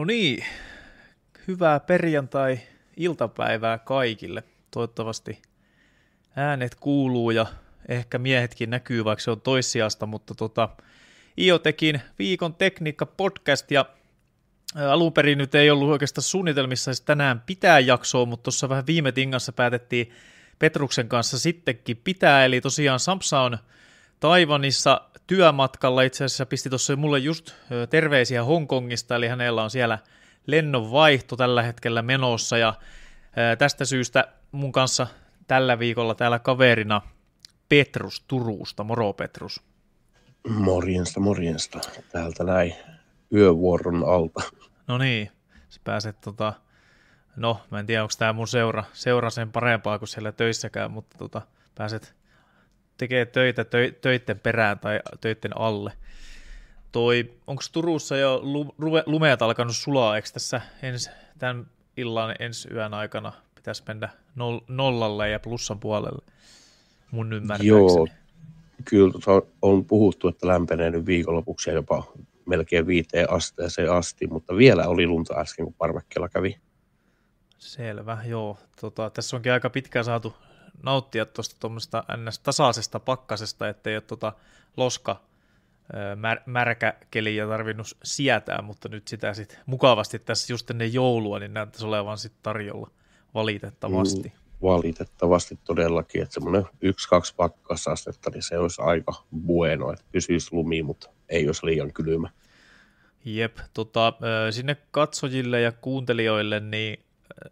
No niin, hyvää perjantai-iltapäivää kaikille. Toivottavasti äänet kuuluu ja ehkä miehetkin näkyy, vaikka se on toissijasta, mutta IoTechin viikon tekniikka-podcast ja alun perin nyt ei ollut oikeastaan suunnitelmissa tänään pitää jaksoa, mutta tuossa vähän viime tingassa päätettiin Petruksen kanssa sittenkin pitää, eli tosiaan Sampsa on Taiwanissa työmatkalla, itse asiassa pisti tuossa mulle just terveisiä Hongkongista, eli hänellä on siellä lennonvaihto tällä hetkellä menossa, ja tästä syystä mun kanssa tällä viikolla täällä kaverina Petrus Turusta. Moro Petrus. Morjesta. Täältä näin yövuoron alta. No niin, sä pääset no mä en tiedä onko tää mun seura sen parempaa kuin siellä töissäkään, mutta pääset tekee töitä töitten perään tai töitten alle. Onko Turussa jo lumeet alkanut sulaa, eikö tässä tämän illan ensi yön aikana pitäisi mennä nollalle ja plussan puolelle mun ymmärtääkseni? Joo, kyllä on puhuttu, että lämpenee nyt viikonlopuksi ja jopa melkein 5 asteeseen asti, mutta vielä oli lunta äsken, kun parvekkeella kävi. Selvä, joo. Tässä onkin aika pitkään saatu nauttia tuosta tuommoista tasaisesta pakkasesta, ettei ole loska märkäkeliä tarvinnut sietää, mutta nyt sitä sitten mukavasti tässä just ennen joulua, niin näyttäisi olevan sitten tarjolla valitettavasti. Valitettavasti todellakin, että semmoinen 1-2 pakkasastetta, niin se olisi aika bueno, että pysyisi lumi, mutta ei olisi liian kylmä. Jep, sinne katsojille ja kuuntelijoille, niin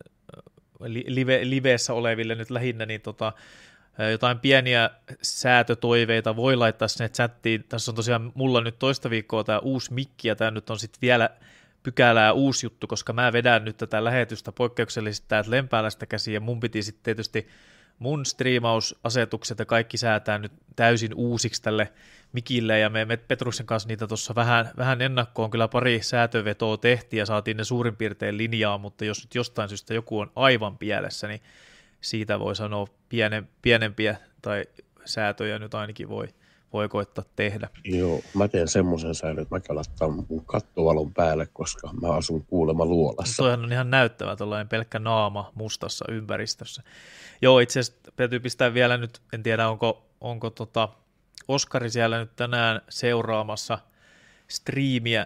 livessä oleville nyt lähinnä, niin jotain pieniä säätötoiveita voi laittaa sinne chattiin. Tässä on tosiaan mulla nyt toista viikkoa tämä uusi mikki, ja tämä nyt on sitten vielä pykälää uusi juttu, koska mä vedän nyt tätä lähetystä poikkeuksellisesti täältä Lempäälästä käsin, ja mun piti sitten tietysti mun striimausasetukset ja kaikki säätää nyt täysin uusiksi tälle mikille, ja me Petruksen kanssa niitä tuossa vähän ennakkoon kyllä pari säätövetoa tehtiin, ja saatiin ne suurin piirtein linjaa, mutta jos nyt jostain syystä joku on aivan pielessä, niin siitä voi sanoa pienempiä tai säätöjä nyt ainakin voi koittaa tehdä. Joo, mä teen semmoisen säännön, että mä laittaa mun kattovalon päälle, koska mä asun kuulemma luolassa. Toihan on ihan näyttävä tuollainen pelkkä naama mustassa ympäristössä. Joo, itse asiassa täytyy pistää vielä nyt, en tiedä onko Oskari siellä nyt tänään seuraamassa striimiä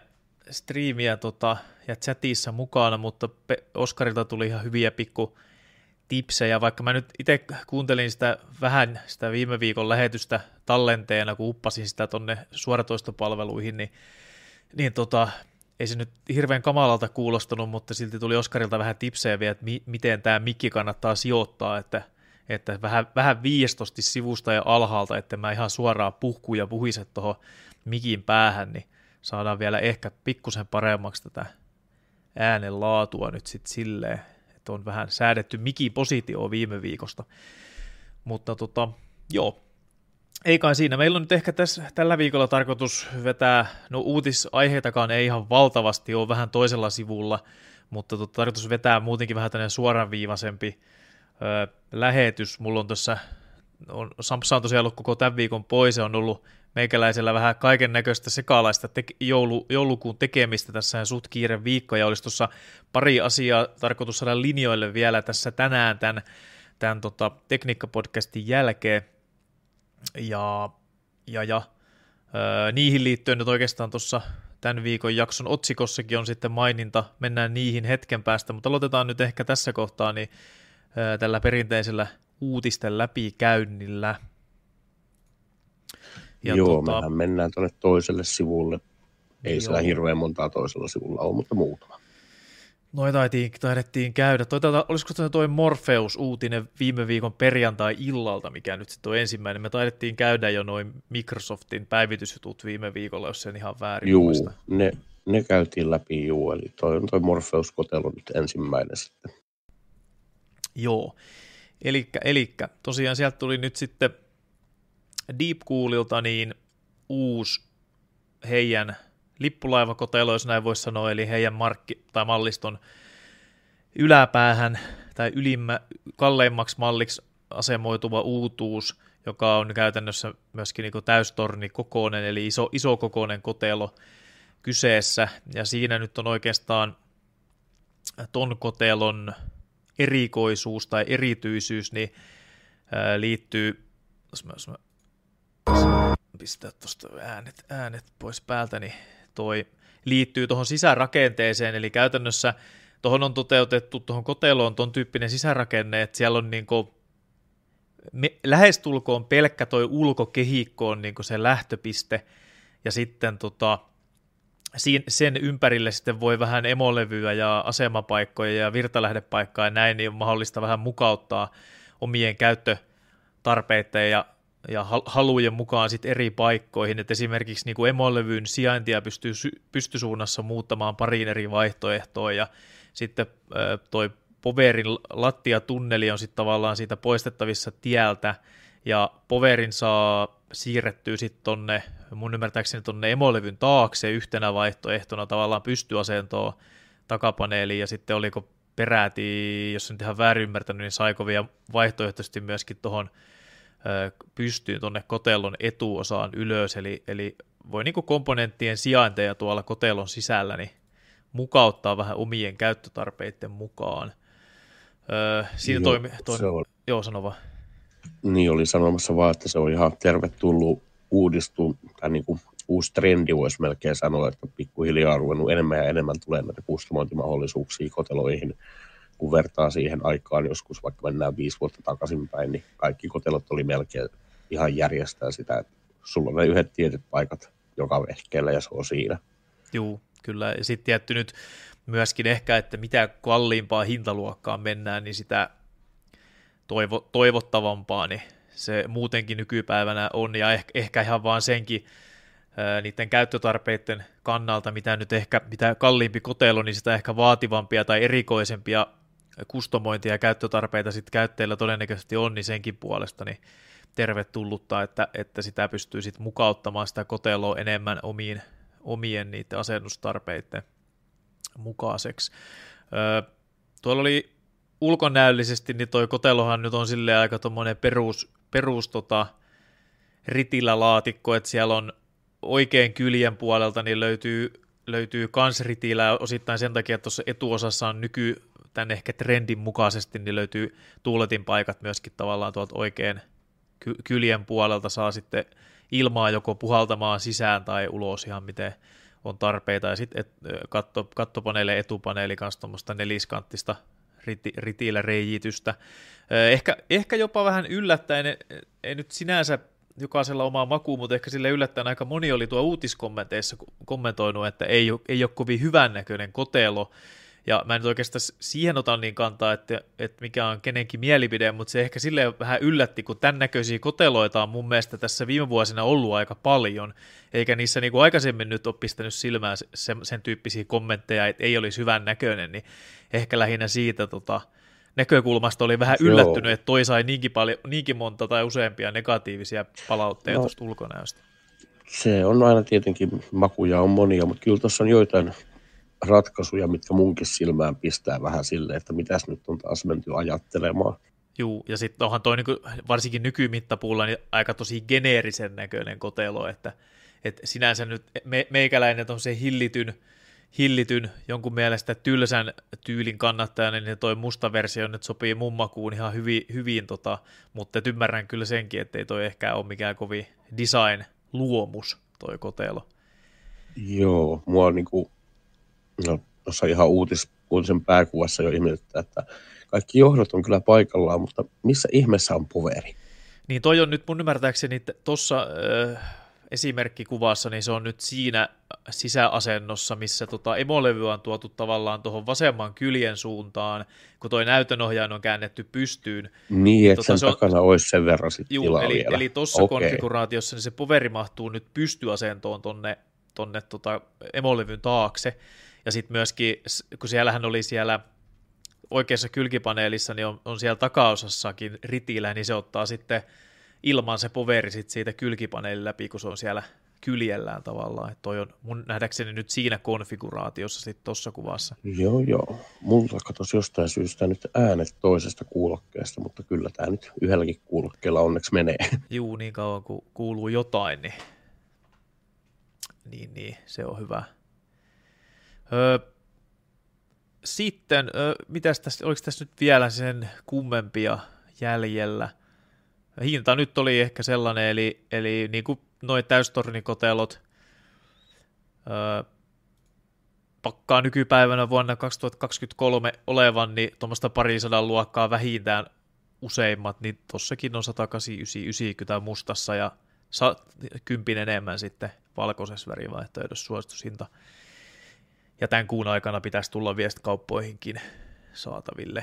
ja chatissa mukana, mutta Oskarilta tuli ihan hyviä pikku tipsejä, vaikka mä nyt itse kuuntelin sitä viime viikon lähetystä tallenteena, kun uppasin sitä tonne suoratoistopalveluihin, niin ei se nyt hirveän kamalalta kuulostanut, mutta silti tuli Oskarilta vähän tipsejä vielä, että miten tämä mikki kannattaa sijoittaa, että vähän viistosti sivusta ja alhaalta, että mä ihan suoraan puhkuun ja puhiset tuohon mikin päähän, niin saadaan vielä ehkä pikkusen paremmaksi tätä äänen laatua nyt sitten silleen, että on vähän säädetty mikin positioon viime viikosta, mutta joo, ei kai siinä. Meillä on nyt ehkä tällä viikolla tarkoitus vetää, no uutisaiheitakaan ei ihan valtavasti ole, vähän toisella sivulla, mutta tarkoitus vetää muutenkin vähän tämmöinen suoraviivaisempi lähetys. Mulla on tuossa, Sampsa on tosiaan ollut koko tämän viikon pois, ja on ollut meikäläisellä vähän kaiken näköistä sekalaista joulukuun tekemistä tässä, ja suht kiire viikko, ja olisi tuossa pari asiaa tarkoitus saada linjoille vielä tässä tänään tämän tekniikka-podcastin jälkeen, ja niihin liittyen nyt oikeastaan tuossa tämän viikon jakson otsikossakin on sitten maininta, mennään niihin hetken päästä, mutta aloitetaan nyt ehkä tässä kohtaa niin tällä perinteisellä uutisten läpikäynnillä. Ja joo, mehän mennään tuonne toiselle sivulle. Ei siellä hirveän montaa toisella sivulla ole, mutta muutama. Noi taidettiin käydä. Olisiko toi Morpheus-uutinen viime viikon perjantai-illalta, mikä nyt sitten on ensimmäinen? Me taidettiin käydä jo noin Microsoftin päivitysjutut viime viikolla, jos sen ihan väärin muista. Ne käytiin läpi, eli toi Morpheus-kotelo nyt ensimmäinen sitten. Joo, elikkä tosiaan sieltä tuli nyt sitten Deepcoolilta niin uusi heidän lippulaivakotelo, jos näin voisi sanoa, eli heidän malliston yläpäähän tai kalleimmaksi malliksi asemoituva uutuus, joka on käytännössä myöskin niin kuin täystornikokoinen, eli iso kokoinen kotelo kyseessä, ja siinä nyt on oikeastaan ton kotelon erikoisuus tai erityisyys niin liittyy, jos mä pistää tuosta äänet pois päältä, niin toi liittyy tuohon sisärakenteeseen, eli käytännössä tuohon on toteutettu tuohon koteloon ton tyyppinen sisärakenne, että siellä on niinku lähestulkoon pelkkä toi ulkokehikko on niinku se lähtöpiste, ja sitten sen ympärille sitten voi vähän emolevyä ja asemapaikkoja ja virtalähdepaikkaa ja näin, niin on mahdollista vähän mukauttaa omien käyttötarpeiden ja halujen mukaan sitten eri paikkoihin, että esimerkiksi niin kuin emolevyn sijaintia pystyy pystysuunnassa muuttamaan pariin eri vaihtoehtoon, ja sitten toi powerin lattiatunneli on sitten tavallaan siitä poistettavissa tieltä, ja powerin saa siirrettyä sitten tonne, mun ymmärtääkseni tonne emolevyn taakse yhtenä vaihtoehtona tavallaan pystyasentoon takapaneeliin, ja sitten oliko peräti, jos en ihan väärin ymmärtänyt, niin saiko vielä vaihtoehtoisesti myöskin tuohon pystyyn tuonne kotelon etuosaan ylös, eli voi niin kuin komponenttien sijainteja tuolla kotelon sisällä niin mukauttaa vähän omien käyttötarpeiden mukaan. Siinä joo, sano vaan. Niin, oli sanomassa vaan, että se on ihan tervetullut tai niin kuin uusi trendi, voisi melkein sanoa, että pikkuhiljaa on ruvennut enemmän ja enemmän tulee näitä kustomointimahdollisuuksia koteloihin, kun vertaa siihen aikaan, joskus vaikka mennään 5 vuotta takaisinpäin, niin kaikki kotelot oli melkein ihan järjestää sitä, että sulla on ne yhdet tietyt paikat joka vehkeellä ja se on siinä. Joo, kyllä. Ja sitten tietty nyt myöskin ehkä, että mitä kalliimpaa hintaluokkaan mennään, niin sitä toivottavampaa niin se muutenkin nykypäivänä on, ja ehkä ihan vaan senkin niiden käyttötarpeiden kannalta, mitä kalliimpi kotelo, niin sitä ehkä vaativampia tai erikoisempia kustomointia ja käyttötarpeita sitten käyttäjillä todennäköisesti on, niin senkin puolesta niin tervetullutta, että sitä pystyy sitten mukauttamaan sitä koteloa enemmän omien niiden asennustarpeiden mukaiseksi. Tuolla oli ulkonäöllisesti, niin toi kotelohan nyt on silleen aika tommoinen perus ritilälaatikko, että siellä on oikein kyljen puolelta niin löytyy kans ritilää osittain sen takia, että tuossa etuosassa on tämän ehkä trendin mukaisesti, niin löytyy tuuletin paikat myöskin tavallaan tuolta oikein kyljen puolelta saa sitten ilmaa joko puhaltamaan sisään tai ulos ihan miten on tarpeita, ja sitten kattopaneeli, etupaneeli kanssa tuommoista neliskanttista ritillä reijitystä. Ehkä jopa vähän yllättäen, ei nyt sinänsä jokaisella omaa makuun, mutta ehkä sille yllättäen aika moni oli tuo uutiskommenteissa kommentoinut, että ei ole kovin hyvännäköinen kotelo, ja mä en nyt oikeastaan siihen ota niin kantaa, että mikä on kenenkin mielipide, mutta se ehkä silleen vähän yllätti, kun tämän näköisiä koteloita on mun mielestä tässä viime vuosina ollut aika paljon, eikä niissä niin kuin aikaisemmin nyt ole pistänyt silmään sen tyyppisiä kommentteja, että ei olisi hyvännäköinen, niin ehkä lähinnä siitä näkökulmasta oli vähän yllättynyt, että toi sai niinkin monta tai useampia negatiivisia palautteita tuosta ulkonäöstä. Se on aina tietenkin, makuja on monia, mutta kyllä tuossa on joitain ratkaisuja, mitkä munkin silmään pistää vähän silleen, että mitäs nyt on taas menty ajattelemaan. Juu, ja sitten onhan toi niinku, varsinkin nykymittapuulla niin aika tosi geneerisen näköinen kotelo, että sinänsä nyt meikäläinen on se hillityn jonkun mielestä tylsän tyylin kannattajana, niin toi musta versio nyt sopii mun makuun ihan hyvin mutta ymmärrän kyllä senkin, ettei toi ehkä ole mikään kovin design-luomus toi kotelo. Joo, mua niinku tuossa ihan uutisen pääkuvassa jo ihmetyttää, että kaikki johdot on kyllä paikallaan, mutta missä ihmeessä on poveri? Niin toi on nyt mun ymmärtääkseni tuossa esimerkkikuvassa, niin se on nyt siinä sisäasennossa, missä emolevy on tuotu tavallaan tuohon vasemman kyljen suuntaan, kun toi näytönohjaaja on käännetty pystyyn. Niin, että sen takana olisi sen verran sitten tilaa vielä. Eli tuossa konfiguraatiossa niin se poveri mahtuu nyt pystyasentoon tonne emolevyn taakse, ja sitten myöskin, kun siellähän oli siellä oikeassa kylkipaneelissa, niin on siellä takaosassakin ritillä, niin se ottaa sitten ilman se poveri sit siitä kylkipaneelin läpi, kun se on siellä kyljellään tavallaan. Että toi on mun nähdäkseni nyt siinä konfiguraatiossa sitten tuossa kuvassa. Joo. Mulla katosi jostain syystä nyt äänet toisesta kuulokkeesta, mutta kyllä tämä nyt yhdelläkin kuulokkeella onneksi menee. Juu, niin kauan kun kuuluu jotain, niin se on hyvä. Sitten, mitäs tässä, oliko tässä nyt vielä sen kummempia jäljellä? Hinta nyt oli ehkä sellainen, eli niin kuin noi täystornikotelot pakkaa nykypäivänä vuonna 2023 olevan, niin tuommoista parisadan luokkaa vähintään useimmat, niin tossakin on 189,90 mustassa ja 10 enemmän sitten valkoisessa värivaihtoehdossa suositushinta. Ja tämän kuun aikana pitäisi tulla viestikauppoihinkin saataville.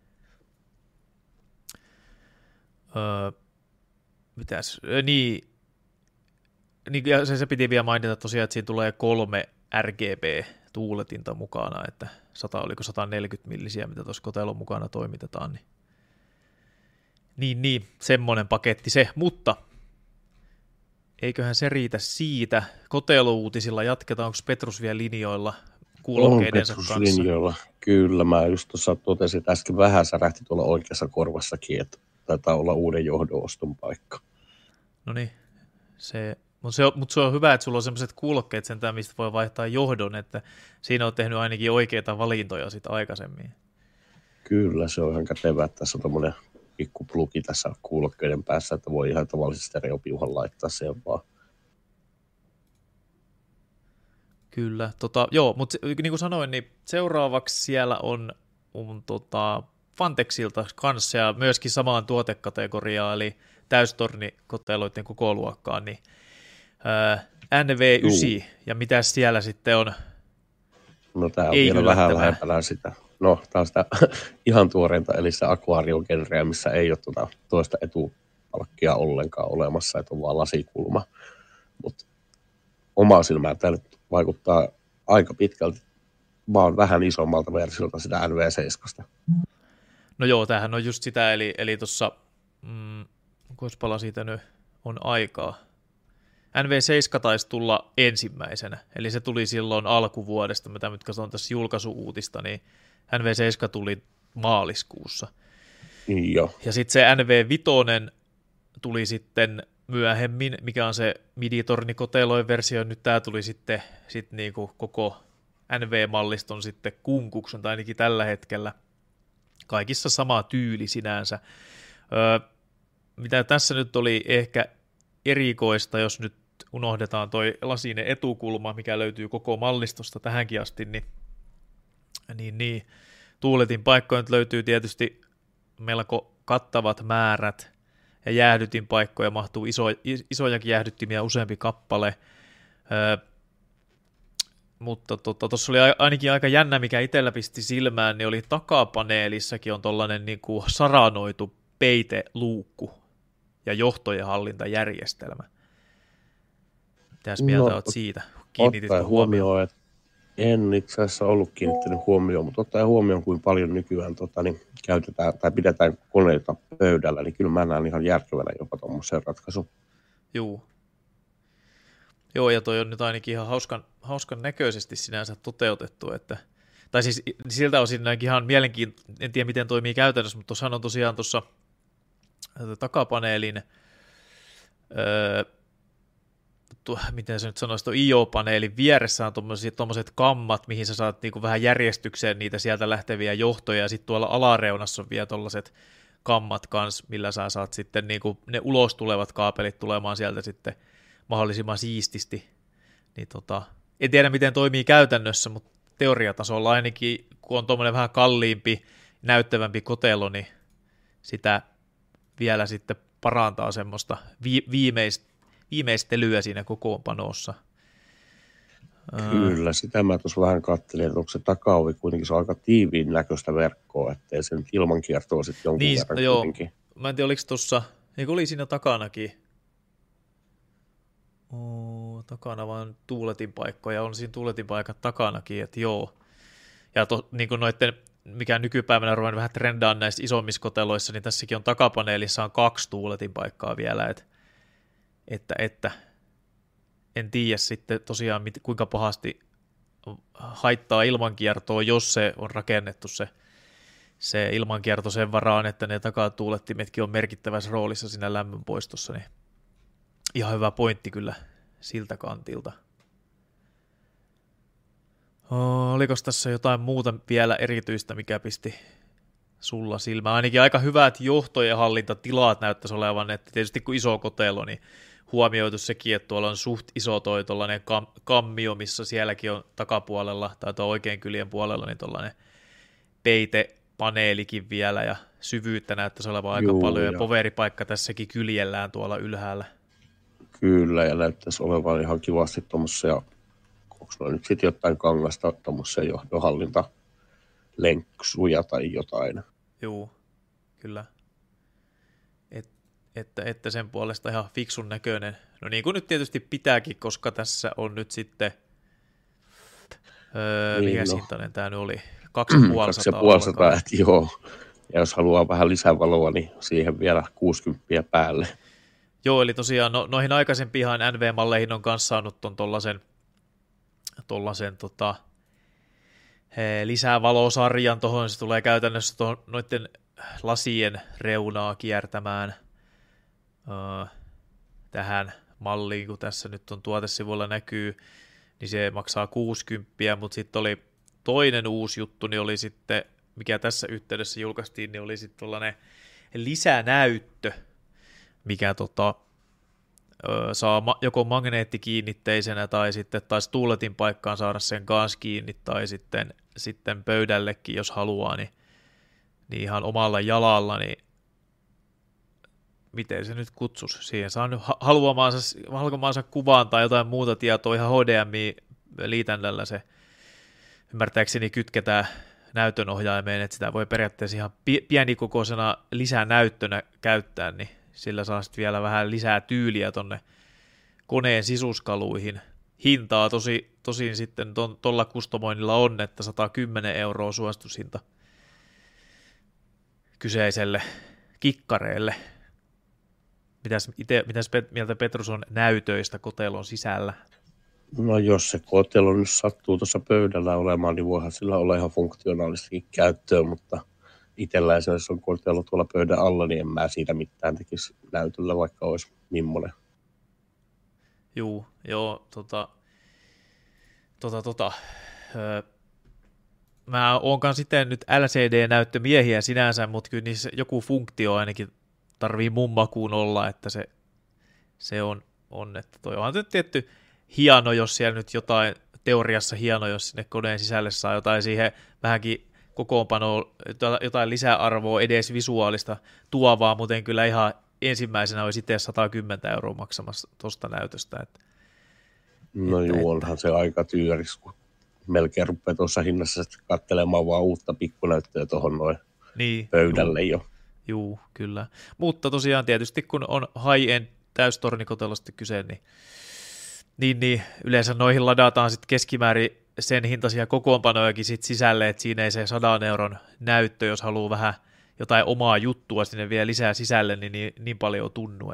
Niin ja se piti vielä mainita tosiaan, että siinä tulee 3 RGB-tuuletinta mukana, että oliko 140 millisiä, mitä tuossa kotelon mukana toimitetaan. Niin, semmoinen paketti se, mutta eiköhän se riitä siitä. Kotelouutisilla jatketaan, onko Petrus vielä linjoilla kuulokkeidensa kanssa? On Petrus linjoilla, kyllä. Mä just tuossa totesin, että äsken vähän särähti tuolla oikeassa korvassakin, että taitaa olla uuden johdon oston paikka. No niin, mutta se on hyvä, että sulla on sellaiset kuulokkeet sentään, mistä voi vaihtaa johdon, että siinä on tehnyt ainakin oikeita valintoja sitten aikaisemmin. Kyllä, se on ihan kätevää, että tässä on tommoinen pikku plugi tässä kuulokkeiden päässä, että voi ihan tavallisesti stereopiuhan laittaa sen vaan. Kyllä, joo, mutta niin kuin sanoin, niin seuraavaksi siellä on Fantexilta kanssa ja myöskin samaan tuotekategoriaan, eli täystornikoteloiden koko luokkaan, niin NV9, ja mitä siellä sitten on? No tämä on vielä vähän lähempänä sitä. No, tämä on sitä ihan tuoreinta, eli se akvaariogenreä, missä ei ole toista etupalkkia ollenkaan olemassa, että on vaan lasikulma. Mutta omaa silmään tämä nyt vaikuttaa aika pitkälti vaan vähän isommalta versiolta sitä NV7. No joo, tämähän on just sitä, eli tuossa, kuinka paljon siitä nyt on aikaa. NV7 taisi tulla ensimmäisenä, eli se tuli silloin alkuvuodesta, mitä nyt on tässä julkaisuuutista, niin NV7 tuli maaliskuussa. Joo. Ja sitten se NV5 tuli sitten myöhemmin, mikä on se midi-tornikoteloin versio, nyt tämä tuli sitten niinku koko NV-malliston sitten kunkuksen, tai ainakin tällä hetkellä. Kaikissa sama tyyli sinänsä. Mitä tässä nyt oli ehkä erikoista, jos nyt unohdetaan toi lasinen etukulma, mikä löytyy koko mallistosta tähänkin asti, niin tuuletin paikkoja nyt löytyy tietysti melko kattavat määrät, ja jäähdytinpaikkoja mahtuu isojakin jäähdyttimiä useampi kappale, mutta tuossa oli ainakin aika jännä, mikä itsellä pisti silmään, niin oli takapaneelissakin on tollainen niin kuin saranoitu peiteluukku ja johtojen hallintajärjestelmä. Mitäs mieltä olet siitä? Kiinnititkö huomioon? En itse asiassa ollut kiinnittänyt huomioon, mutta ottaen huomioon, kuinka paljon nykyään niin käytetään tai pidetään koneita pöydällä, niin kyllä mä näen ihan järkevänä jopa tuommoisen ratkaisun. Joo, ja toi on nyt ainakin ihan hauskan näköisesti sinänsä toteutettu, tai siis siltä osin näinkin ihan mielenkiintoinen, en tiedä miten toimii käytännössä, mutta tuossahan on tosiaan tuossa takapaneelin, miten se nyt sanoisi, tuon IO-paneelin vieressä on tuommoiset kammat, mihin sä saat niinku vähän järjestykseen niitä sieltä lähteviä johtoja, ja sitten tuolla alareunassa on vielä tuollaiset kammat kanssa, millä sä saat sitten niinku ne ulos tulevat kaapelit tulemaan sieltä sitten mahdollisimman siististi. Niin en tiedä, miten toimii käytännössä, mutta teoriatasolla ainakin, kun on tuommoinen vähän kalliimpi, näyttävämpi kotelo, niin sitä vielä sitten parantaa semmoista viimeistelyä siinä kokoonpanossa. Kyllä, sitä mä tuossa vähän katselin, että onko se takaovi kuitenkin se on aika tiiviin näköistä verkkoa, ettei se nyt ilmankiertoa sitten jonkun verran joo. kuitenkin. Mä en tiedä, oliko tuossa, niin oli siinä takanakin, takana vaan tuuletinpaikkoja, on siinä tuuletinpaikat takanakin, että joo. Ja niin kuin noitten, mikä nykypäivänä ruvennut vähän trendaan näissä isommissa koteloissa, niin tässäkin on takapaneelissa on 2 tuuletinpaikkaa vielä, että en tiedä sitten tosiaan kuinka pahasti haittaa ilmankiertoa, jos se on rakennettu se ilmankierto sen varaan, että ne takatuulettimetkin on merkittävässä roolissa siinä lämmönpoistossa, niin ihan hyvä pointti kyllä siltä kantilta. Oliko tässä jotain muuta vielä erityistä, mikä pisti sulla silmään? Ainakin aika hyvät johto- ja hallintatilat näyttäisi olevan, että tietysti kun iso kotelo, niin huomioitu sekin, että tuolla on suht iso toi tuollainen kammio, missä sielläkin on takapuolella, tai tuo oikein kyljen puolella, niin tuollainen peitepaneelikin vielä, ja syvyyttä näyttäisi olevan aika paljon, ja poveripaikka tässäkin kyljellään tuolla ylhäällä. Kyllä, ja näyttäisi olevan ihan kivasti tuommoisia, onko ne nyt sitten jotain kangasta, tuommoisia johtohallintalenksuja tai jotain. Joo, kyllä. Että sen puolesta ihan fiksun näköinen. No niin kuin nyt tietysti pitääkin, koska tässä on nyt sitten, mikä hintainen tämä nyt oli? 2500, että joo. Ja jos haluaa vähän lisävaloa, niin siihen vielä 60 päälle. Joo, eli tosiaan noihin aikaisempiin NV-malleihin on kanssa saanut ton tollasen lisää valosarjan tuohon, se tulee käytännössä noiden lasien reunaa kiertämään tähän malliin, kun tässä nyt on tuotesivuilla näkyy, niin se maksaa 60, mutta sitten oli toinen uusi juttu, niin oli sitten, mikä tässä yhteydessä julkaistiin, niin oli sitten tuollainen lisänäyttö, mikä saa joko magneettikiinnitteisenä tai sitten taisi tuuletin paikkaan saada sen kanssa kiinni tai sitten pöydällekin, jos haluaa, niin ihan omalla jalalla, niin miten se nyt kutsuisi? Siihen saa nyt haluamaansa kuvaan tai jotain muuta tietoa ihan HDMI-liitännällä se ymmärtääkseni kytketään näytönohjaimeen, että sitä voi periaatteessa ihan pienikokoisena lisänäyttönä käyttää, niin sillä saa sitten vielä vähän lisää tyyliä tonne koneen sisuskaluihin. Hintaa tosin sitten tuolla kustomoinnilla on, että 110 € suostushinta kyseiselle kikkareelle. Mitäs mieltä Petrus on näytöistä kotelon sisällä? No jos se kotelo nyt sattuu tuossa pöydällä olemaan, niin voihan sillä olla ihan funktionaalistakin käyttöä, mutta itsellä jos on kotelo tuolla pöydän alla, niin en mä siitä mitään tekisi näytöllä, vaikka olisi millainen. Joo, mä oonkaan sitten nyt LCD-näyttömiehiä sinänsä, mutta kyllä niissä joku funktio ainakin tarvii mun makuun olla, että se on että toi onhan nyt tietty hieno, jos siellä nyt jotain, teoriassa hieno, jos sinne koneen sisälle saa jotain siihen vähänkin kokoonpanoa, jotain lisäarvoa edes visuaalista tuovaa, mutta kyllä ihan ensimmäisenä olisi itse 110 € maksamassa tuosta näytöstä. Onhan se aika tyyris, kun melkein rupeaa tuossa hinnassa katselemaan vaan uutta pikkunäyttöä tuohon noin pöydälle jo. Joo, kyllä. Mutta tosiaan tietysti kun on high-end täystornikotelosta kyse, niin yleensä noihin ladataan sitten keskimäärin sen hintaisia kokoonpanojakin sit sisälle, että siinä ei se 100 € näyttö, jos haluaa vähän jotain omaa juttua sinne vielä lisää sisälle, niin paljon tunnu,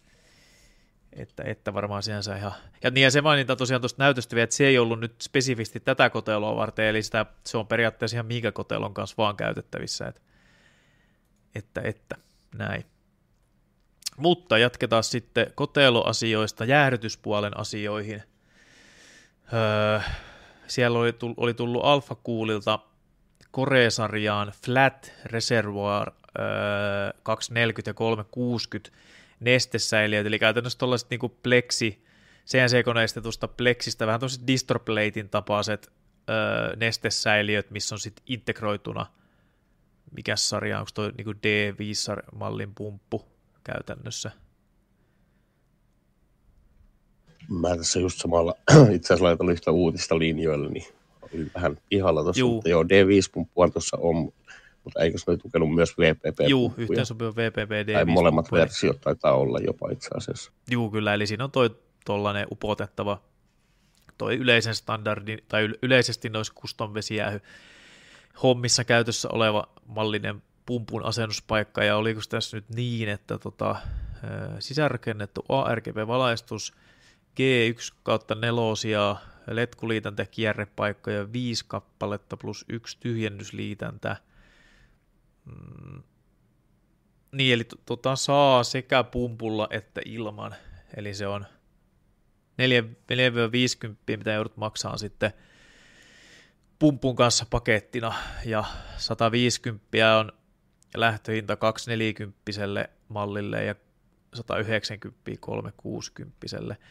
että varmaan sinänsä ihan... Ja se maininta tosiaan tuosta näytöstä vielä, että se ei ollut nyt spesifisti tätä koteloa varten, eli se on periaatteessa ihan minkä kotelon kanssa vaan käytettävissä, että näin. Mutta jatketaan sitten koteloasioista jäähdytyspuolen asioihin. Siellä oli tullut Alpha Coolilta Core-sarjaan Flat Reservoir 240 ja 360 nestesäiliöitä, eli käytännössä tuollaiset niin kuin CNC-koneistetusta pleksistä, vähän tuollaiset distroplatin tapaiset nestesäiliöt, missä on sitten integroituna, mikä sarja, onko tuo niin D5-mallin pumppu käytännössä? Mä tässä just samalla itse asiassa laitan yhtä uutista linjoille, niin oli vähän ihalla tuossa, mutta joo, D5-pumppua tuossa on, mutta eikö se ole tukenut myös VPP-pumppuja? Joo, yhteensopiva VPP D5. Tai molemmat versiot taitaa olla jopa itse asiassa. Joo, kyllä, eli siinä on tuollainen upotettava, toi yleisen standardin, tai yleisesti noissa custom vesijäähy hommissa käytössä oleva mallinen pumpun asennuspaikka, ja oliko tässä nyt niin, että sisäänrakennettu ARGB-valaistus, G1/4 letkuliitäntä kierrepaikkoja 5 kappaletta plus 1 tyhjennysliitäntä. Niin, eli saa sekä pumpulla että ilman, eli se on 4-50, mitä joudut maksaa sitten pumpun kanssa pakettina, ja 150 on lähtöhinta 240 mallille ja 190 360.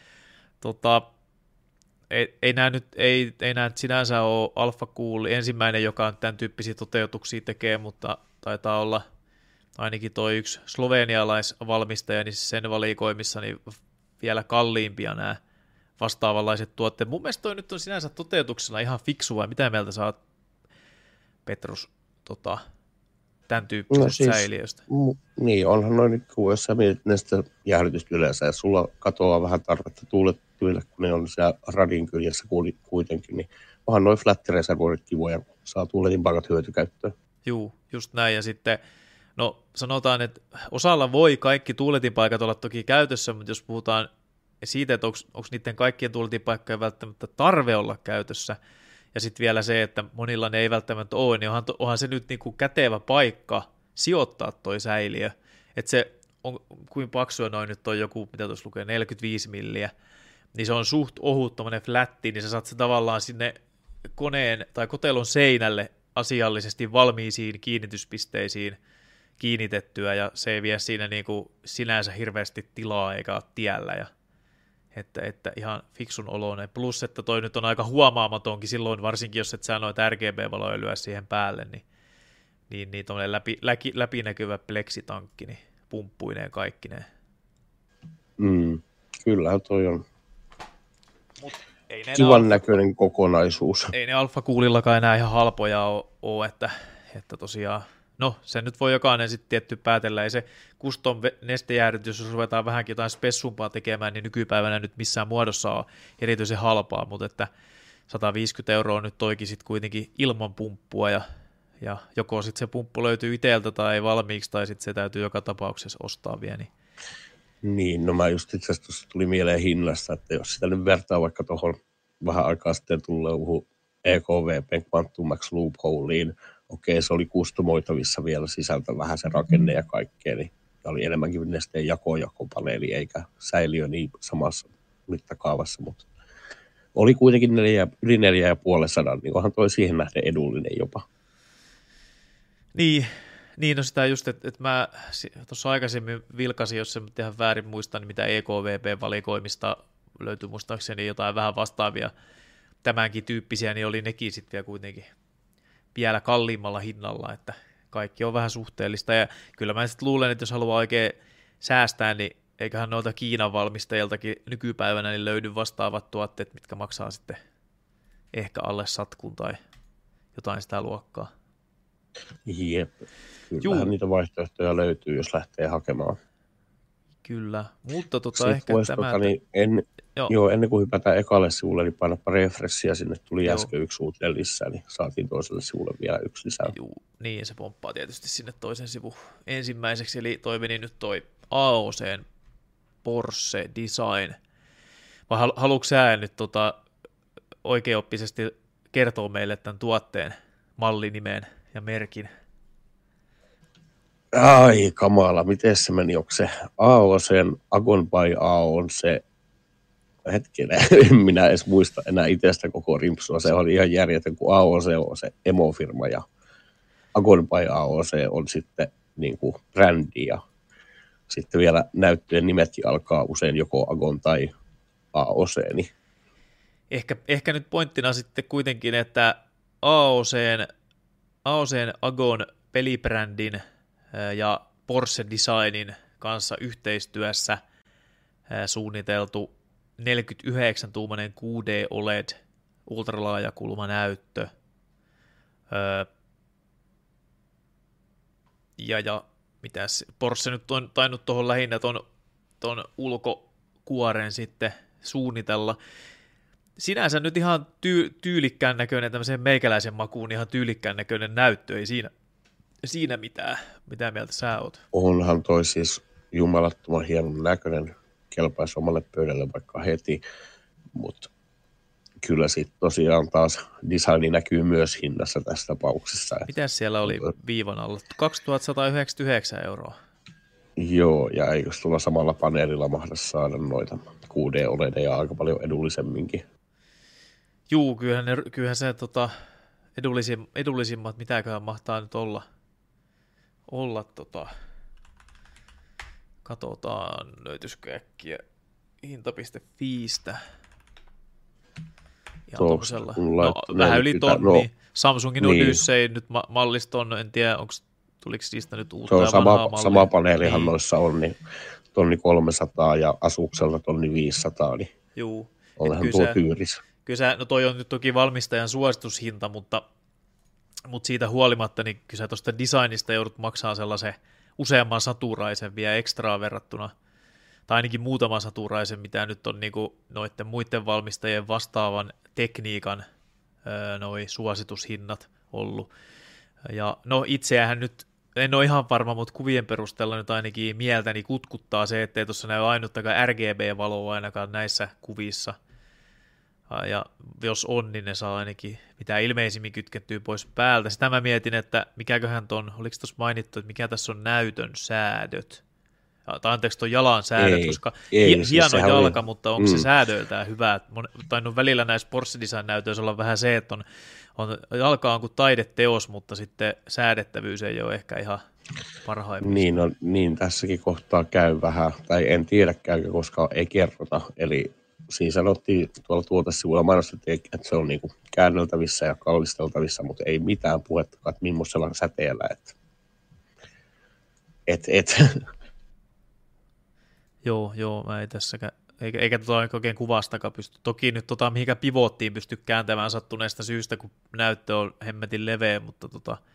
Ei nämä nyt sinänsä ole Alpha Cool ensimmäinen, joka on tämän tyyppisiä toteutuksia tekee, mutta taitaa olla ainakin toi yksi slovenialaisvalmistaja, niin sen valikoimissa niin vielä kalliimpia nämä vastaavanlaiset tuotteet. Mun mielestä toi nyt on sinänsä toteutuksena ihan fiksua. Mitä mieltä sä oot, Petrus, tämän tyyppisestä säiliöstä? Niin, onhan noin, jos sä mietit näistä jäähdytystä yleensä, ja sulla katoaa vähän tarvetta tuulettuille, kun ne on siellä radin kyljessä kuitenkin, niin onhan noin flat-reservoirit kivoja, saa tuuletin paikat hyötykäyttöön. Juu, just näin, ja sitten, no sanotaan, että osalla voi kaikki tuuletinpaikat olla toki käytössä, mutta jos puhutaan siitä, että onko niiden kaikkien tuuletinpaikkojen välttämättä tarve olla käytössä, ja sitten vielä se, että monilla ne ei välttämättä ole, niin onhan se nyt niinku kätevä paikka sijoittaa toi säiliö. Että se on, kuin paksua noin nyt on joku, mitä tuossa lukee, 45 milliä, niin se on suht ohut tommonen flätti, niin sä saat se tavallaan sinne koneen tai kotelon seinälle asiallisesti valmiisiin kiinnityspisteisiin kiinnitettyä, ja se ei vie siinä niinku sinänsä hirveästi tilaa eikä ole tiellä, ja että ihan fiksun oloinen. Plus, että toi nyt on aika huomaamatonkin silloin, varsinkin jos et sä noita RGB-valoja lyö siihen päälle, niin tommoinen läpinäkyvä pleksitankki, niin pumppuineen kaikkineen. Kyllähän toi on kivan näköinen kokonaisuus. Ei ne Alpha Coolillakaan enää ihan halpoja ole, että tosiaan, no se nyt voi jokainen sitten tietty päätellä, ei se custom nestejäähdytys, jos ruvetaan vähänkin jotain spessumpaa tekemään, niin nykypäivänä nyt missään muodossa on erityisen halpaa, mutta että 150 € nyt toikin sitten kuitenkin ilman pumppua, ja joko sitten se pumppu löytyy itseltä tai valmiiksi, tai sitten se täytyy joka tapauksessa ostaa vielä. Niin, no mä just itse asiassa tuli mieleen hinnasta, että jos sitä nyt vertaa vaikka tuohon vähän aikaa sitten tulleuhun EKVPn Quantum Max Loopholeen, okei, se oli kustomoitavissa vielä sisältä vähän se rakenne ja kaikkea, niin oli enemmänkin nesteen jakopaneeli, eikä säiliö niin samassa mittakaavassa, mutta oli kuitenkin yli 4,5, niin onhan toi siihen nähden edullinen jopa. Niin, no sitä just, että mä tuossa aikaisemmin vilkasin, jos en ihan väärin muista, niin mitä EKVP-valikoimista löytyy muistaakseni jotain vähän vastaavia tämänkin tyyppisiä, niin oli nekin sitten vielä kuitenkin vielä kalliimmalla hinnalla, että kaikki on vähän suhteellista, ja kyllä mä sitten luulen, että jos haluaa oikein säästää, niin eiköhän noilta Kiinan valmistajiltakin nykypäivänä niin löydy vastaavat tuotteet, mitkä maksaa sitten ehkä alle satkun tai jotain sitä luokkaa. Jep, kyllähän niitä vaihtoehtoja löytyy, jos lähtee hakemaan. Kyllä, mutta ehkä tämä... ennen kuin hypätään ekalle sivulle, niin painapa refreshia, sinne tuli äsken yksi uuteen lisää, niin saatiin toiselle sivulle vielä yksi lisää. Joo, niin se pomppaa tietysti sinne toisen sivun ensimmäiseksi, eli toi meni nyt toi AOC:n Porsche Design. Vai haluatko sä nyt oikeaoppisesti kertoa meille tämän tuotteen mallinimeen ja merkin? Ai kamala, miten se meni? Onko se AOC:n Agon by AO on se, hetkinen, en minä edes muista enää itsestä koko rimpsua. Se oli ihan järjetön, kun AOC on se emofirma ja Agon by AOC on sitten niin kuin brändi, ja sitten vielä näyttöjen nimetkin alkaa usein joko Agon tai AOC. Niin. Ehkä nyt pointtina sitten kuitenkin, että AOC:n Agon pelibrändin ja Porsche Designin kanssa yhteistyössä suunniteltu 49-tuumainen 6D OLED ultralaajakulmanäyttö. Ja mitäs, Porsche nyt on tainnut tuohon lähinnä ton ulkokuoren sitten suunnitella. Sinänsä nyt ihan tyylikkään näköinen, tämmöisen meikäläisen makuun ihan tyylikkään näköinen näyttö, ei siinä mitään. Mitä mieltä sä oot? Onhan toi siis jumalattoman hienon näköinen, kelpaisi omalle pöydälle vaikka heti, mutta kyllä sitten tosiaan taas designi näkyy myös hinnassa tässä tapauksessa. Mitäs siellä oli viivan alla? 2199 €. Joo, ja eikös tulla samalla paneelilla mahda saada noita 6D-OLEDeja aika paljon edullisemminkin? Juu, kyllähän se edullisimmat, mitäköhän mahtaa nyt olla katsotaan, löytyisikö äkkiä hinta.fiistä. Ihan tommosella, vähän yli tonni. Samsungin niin. Odyssey nyt malliston, en tiedä, tuliko siitä nyt uutta ja vanhaa mallia. Sama paneelihan niin. Noissa on, niin tonni 300 ja Asuksella tonni 500, niin juu. olehan tuo tyyris. Kyllä no toi on nyt toki valmistajan suositushinta, mutta siitä huolimatta, niin kyllä sä tuosta designista joudut maksaa sellaisen useamman saturaisen vielä ekstraa verrattuna, tai ainakin muutaman saturaisen, mitä nyt on niinku noiden muiden valmistajien vastaavan tekniikan noi suositushinnat ollut. Ja no itseähän nyt, en ole ihan varma, mutta kuvien perusteella nyt ainakin mieltäni kutkuttaa se, ettei tuossa näy ainuttakaan RGB-valoa ainakaan näissä kuvissa. Ja jos on, niin ne saa ainakin mitä ilmeisimmin kytkettyä pois päältä. Sitä mä mietin, että mikäköhän ton, oliko tuossa mainittu, että mikä tässä on näytön säädöt? Tai anteeksi, tuon jalan säädöt, koska hieno jalka, mutta onko se säädöiltään hyvä? Tai no välillä näissä Porsche Design-näytöissä olla vähän se, että jalka on kuin taideteos, mutta sitten säädettävyys ei ole ehkä ihan parhaimmista. Niin tässäkin kohtaa käy vähän, tai en tiedä käykö, koska ei kerrota. Eli siinä sanottiin tuolla tuotesivuilla mainostettiin, että se on niinku käänneltävissä ja kallisteltavissa, mutta ei mitään puhettakaan, että millaisella säteellä. Joo, mä ei tässäkään, eikä oikein kuvastakaan pysty. Toki nyt mihinkä pivottiin pysty kääntämään sattuneesta syystä, kun näyttö on hemmetin leveä, mutta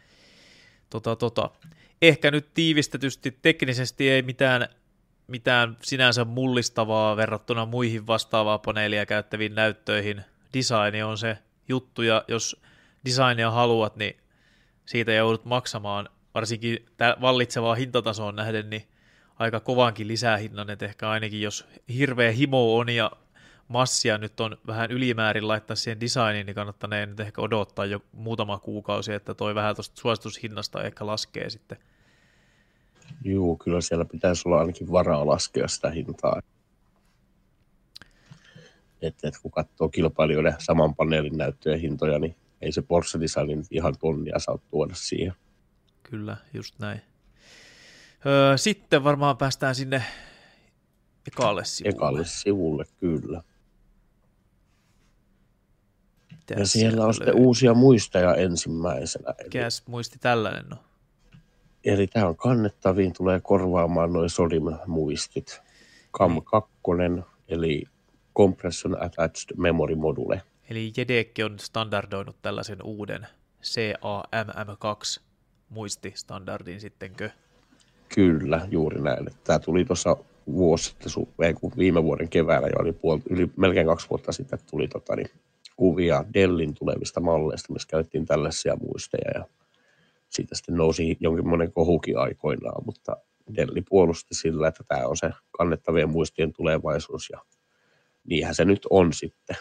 ehkä nyt tiivistetysti teknisesti ei mitään sinänsä mullistavaa verrattuna muihin vastaavaa paneelia käyttäviin näyttöihin. Design on se juttu, ja jos designia haluat, niin siitä joudut maksamaan, varsinkin vallitsevaa hintatasoon nähden, niin aika kovankin lisähinnan, että ehkä ainakin jos hirveä himo on ja massia nyt on vähän ylimäärin laittaa siihen designiin, niin kannattaa nyt ehkä odottaa jo muutama kuukausi, että toi vähän tuosta suositushinnasta ehkä laskee sitten. Joo, kyllä siellä pitäisi olla ainakin varaa laskea sitä hintaa. Että kun katsoo kilpailijoiden saman paneelin näyttöjen hintoja, niin ei se Porsche Designin ihan tonnia saa tuoda siihen. Kyllä, just näin. Sitten varmaan päästään sinne ekalle sivulle, kyllä. Ja siellä on sitten uusia muisteja ensimmäisenä. Mikäs muisti tällainen no? Eli tämä on kannettaviin, tulee korvaamaan noin SODIM-muistit. CAM2, eli Compression Attached Memory Module. Eli Jedekki on standardoinut tällaisen uuden CAMM2 muististandardin sittenkö? Kyllä, juuri näin. Tämä tuli tuossa viime vuoden keväällä jo, oli melkein 2 vuotta sitten tuli kuvia Dellin tulevista malleista, missä käytettiin tällaisia muisteja, ja siitä sitten nousi jonkinlainen kohukin aikoinaan, mutta Delli puolusti sillä, että tämä on se kannettavien muistien tulevaisuus, ja niinhän se nyt on sitten.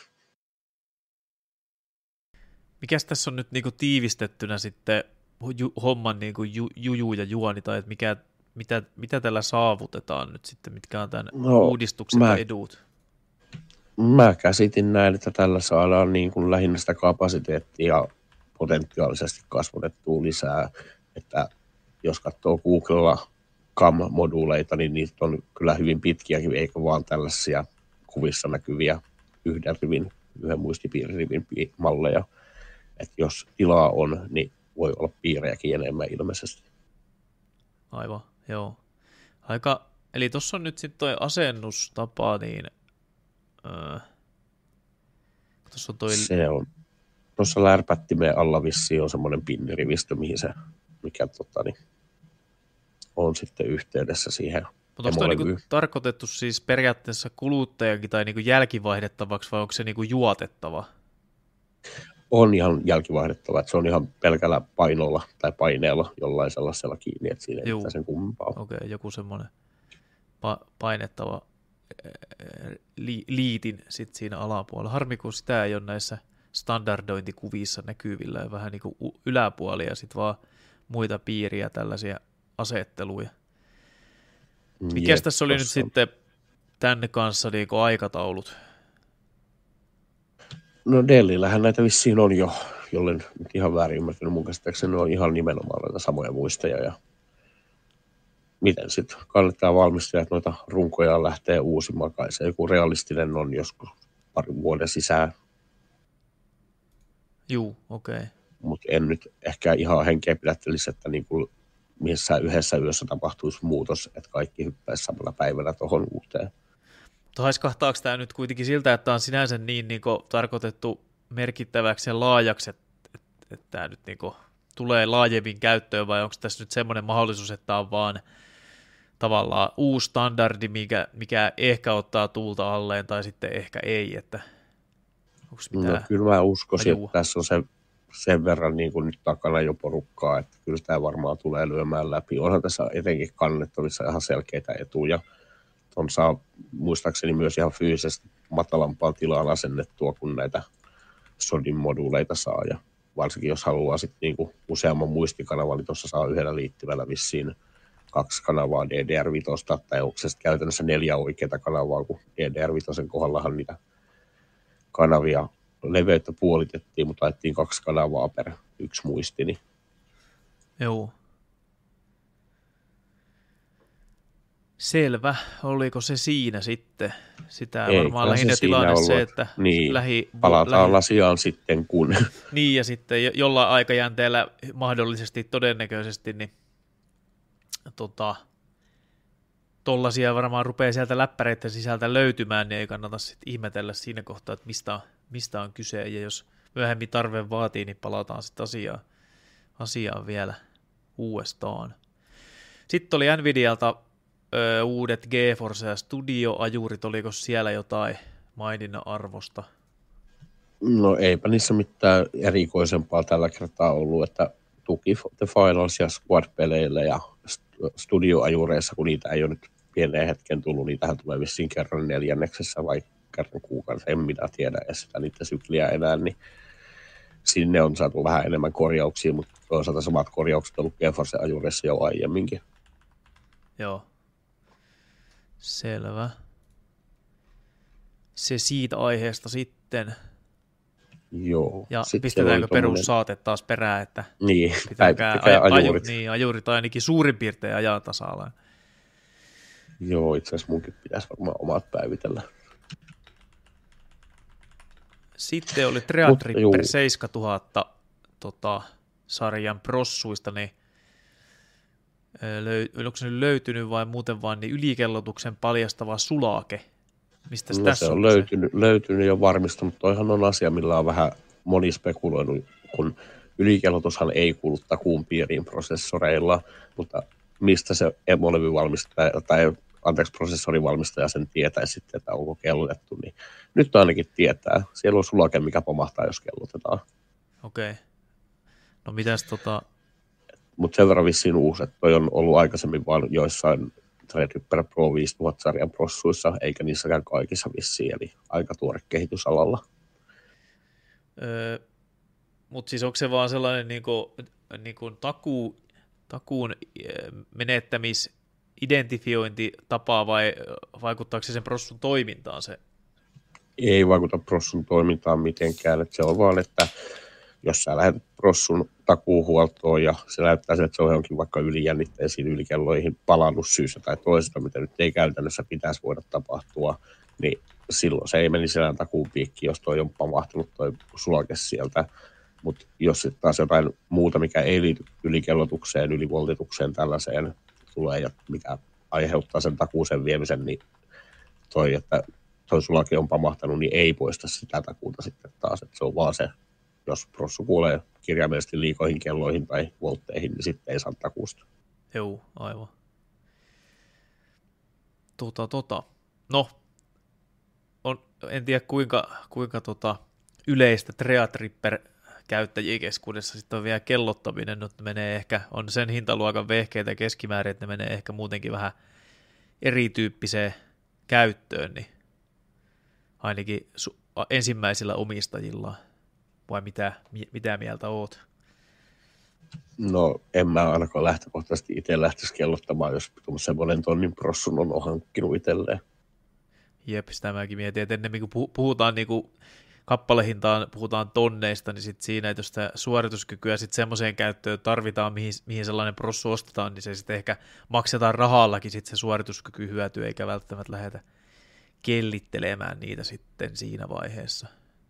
Mikäs tässä on nyt niinku tiivistettynä sitten homman niinku juju ja juoni, tai mitä tällä saavutetaan nyt sitten, mitkä on tämän uudistuksen edut? Mä käsitin näin, että tällä saadaan niin kuin lähinnä sitä kapasiteettia potentiaalisesti kasvatettua lisää, että jos katsoo Googlella CAM-moduuleita, niin niitä on kyllä hyvin pitkiäkin, eikä vaan tällaisia kuvissa näkyviä yhden muistipiiririvin malleja. Että jos tilaa on, niin voi olla piirejäkin enemmän ilmeisesti. Aivan, joo. Eli tuossa on nyt sitten toi asennustapa, niin tuossa on toi... Se on. Tuossa lärpättimeen alla vissiin on semmoinen pinnirivistö, mikä on sitten yhteydessä siihen. Mutta onko toi niinku tarkoitettu siis periaatteessa kuluttajankin tai niinku jälkivaihdettavaksi, vai onko se niinku juotettava? On ihan jälkivaihdettava, että se on ihan pelkällä painolla tai paineella jollain sellaisella kiinni, että siinä ei mitään sen kummempaa. Okei, joku semmoinen painettava liitin sitten siinä alapuolella. Harmi, kun sitä ei ole näissä standardointikuvissa näkyvillä ja vähän niin kuin yläpuolia ja sitten vaan muita piiriä, tällaisia asetteluja. Mikäs tässä oli nyt sitten tänne kanssa niin aikataulut? No Dellillähän näitä vissiin on jo, jollen nyt ihan väärin ymmärtänyt. Mun käsittääkseni ne on ihan nimenomaan näitä samoja muisteja. Ja miten sitten kannattaa valmistajat noita runkoja lähtee uusimaan. Kai se joku realistinen on joskus parin vuoden sisään. Juu, okei. Okay. Mutta en nyt ehkä ihan henkeä pidättelisi, että niin kuin missään yhdessä yössä tapahtuisi muutos, että kaikki hyppäisi samalla päivänä tuohon uuteen. Haiskahtaako tämä nyt kuitenkin siltä, että tämä on sinänsä niin tarkoitettu merkittäväksi ja laajaksi, että tämä nyt tulee laajemmin käyttöön, vai onko tässä nyt semmoinen mahdollisuus, että tämä on vaan tavallaan uusi standardi, mikä ehkä ottaa tuulta alleen, tai sitten ehkä ei, että onko mitään? No kyllä mä uskoisin, että tässä on sen verran niin kuin nyt takana jo porukkaa, että kyllä tämä varmaan tulee lyömään läpi. Onhan tässä etenkin kannettavissa ihan selkeitä etuja. On saa muistaakseni myös ihan fyysisesti matalampaan tilaan asennettua, kun näitä SODIN-moduuleita saa. Ja varsinkin jos haluaa sitten niinku useamman muistikanavan, niin tuossa saa yhdellä liittyvällä vissiin 2 kanavaa DDR5, tai onko se sitten käytännössä 4 oikeaa kanavaa, kun DDR5 kohdallahan niitä kanavia leveyttä puolitettiin, mutta laitettiin 2 kanavaa per 1 muisti. Niin. Joo. Selvä. Oliko se siinä sitten? Sitä ei, varmaan lähinnä tilanne ollut, se, että niin, palataan asiaan sitten kun. Niin, ja sitten jollain aikajänteellä mahdollisesti todennäköisesti, niin tollaisia varmaan rupeaa sieltä läppäreiden sisältä löytymään, niin ei kannata sitten ihmetellä siinä kohtaa, että mistä on kyse, ja jos myöhemmin tarve vaatii, niin palataan sitten asiaan vielä uudestaan. Sitten oli Nvidialta uudet GeForce ja Studio-ajurit, oliko siellä jotain maininnan arvosta? No eipä niissä mitään erikoisempaa tällä kertaa ollut, että tuki The Finals ja Squad-peleille ja Studio-ajureissa, kun niitä ei ole nyt pieneen hetken tullut, niitähän tulee vissiin kerran 4. vai kerran kuukaudessa, en minä tiedä edes sitä niitä sykliä enää, niin sinne on saatu vähän enemmän korjauksia, mutta toisaalta samat korjaukset on ollut GeForce-ajureissa jo aiemminkin. Joo. Selvä. Se siitä aiheesta sitten. Joo. Ja pistetäänkö perussaate taas perään, että niin, pitääkää ajurit. Ajurit ainakin suurin piirtein ajan tasalla. Joo, itse asiassa munkin pitäisi varmaan omat päivitellä. Sitten oli Threadripper 7000 sarjan prossuista, niin onko se nyt löytynyt vai muuten vaan niin ylikellotuksen paljastava sulake? Mistä no, tässä se on löytynyt jo varmista, mutta toihan on asia, millä on vähän moni spekuloinut, kun ylikellotushan ei kuulu takuun piiriin prosessoreilla, mutta mistä se emolevy-valmistaja tai prosessorivalmistaja sen tietäisi sitten, että onko kellotettu, niin nyt ainakin tietää. Siellä on sulake, mikä pomahtaa, jos kellotetaan. Okei. No mitäs Mutta sen verran vissiin uusi, että toi on ollut aikaisemmin vaan joissain Threadripper Pro 5000-sarjan prossuissa, eikä niissäkään kaikissa vissiin, eli aika tuore kehitysalalla. Mutta siis onko se vaan sellainen niinku takuun menettämisidentifiointitapa vai vaikuttaako se sen prossun toimintaan se? Ei vaikuta prossun toimintaan mitenkään, että se on vaan, että jos sä lähdet prossun takuuhuoltoon ja se näyttää sen, että se on johonkin vaikka ylijännitteisiin ylikelloihin palannut syystä tai toisesta, mitä nyt ei käytännössä pitäisi voida tapahtua, niin silloin se ei meni selän takuun piikki, jos toi on pamahtunut toi sulake sieltä. Mutta jos sitten taas jotain muuta, mikä ei liity ylikellotukseen, ylivoltitukseen tällaiseen tulee ja mikä aiheuttaa sen takuuseen viemisen, niin että toi sulake on pamahtanut, niin ei poista sitä takuuta sitten taas, että se on vaan se, jos prossu kuolee kirjaimellisesti liikoihin kelloihin tai voltteihin, niin sitten ei saa takuusta. Joo, aivan. No, en tiedä kuinka yleistä Threadripper-käyttäjien keskuudessa sitten on vielä kellottaminen, mutta menee ehkä, on sen hintaluokan vehkeitä keskimäärin, että ne menee ehkä muutenkin vähän erityyppiseen käyttöön, niin ainakin ensimmäisillä omistajilla. Vai mitä mieltä oot? No en mä ainakaan lähtökohtaisesti itse lähtisi kellottamaan, jos semmoinen tonnin prossun on hankkinut itselleen. Jep, sitä mäkin mietin, että ennemmin kun puhutaan niinku kappalehintaan puhutaan tonneista, niin sitten siinä, että jos sitä suorituskykyä sitten semmoiseen käyttöön tarvitaan, mihin sellainen prossu ostetaan, niin se sitten ehkä maksetaan rahallakin sitten se suorituskyky hyötyy, eikä välttämättä lähdetä kellittelemään niitä sitten siinä vaiheessa.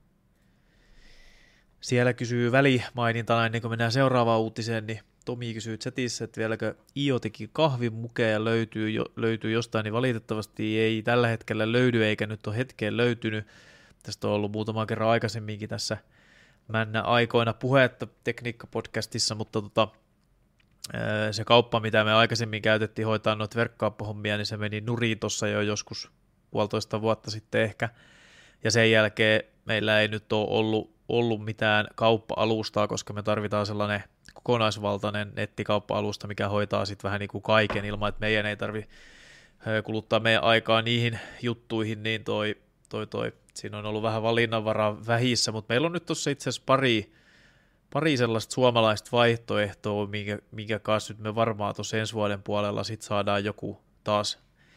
Siellä kysyy välimainintana ennen kuin mennään seuraavaan uutiseen, niin Tomi kysyy chatissa, että vieläkö IoTekin kahvimukeja löytyy jostain, niin valitettavasti ei tällä hetkellä löydy, eikä nyt ole hetkeen löytynyt. Tästä on ollut muutaman kerran aikaisemminkin tässä männä aikoina puhetta tekniikkapodcastissa, mutta se kauppa, mitä me aikaisemmin käytettiin hoitaa noita verkkokauppahommia, niin se meni nurin tuossa jo joskus 1,5 vuotta sitten ehkä, ja sen jälkeen meillä ei nyt ole ollut mitään kauppa-alustaa, koska me tarvitaan sellainen kokonaisvaltainen nettikauppa-alusta, mikä hoitaa sitten vähän niin kuin kaiken ilman, että meidän ei tarvitse kuluttaa meidän aikaa niihin juttuihin, niin siinä on ollut vähän valinnanvaraa vähissä, mutta meillä on nyt tuossa itse asiassa pari sellaista suomalaista vaihtoehtoa, minkä kanssa nyt me varmaan tuossa ensi vuoden puolella sit saadaan joku taas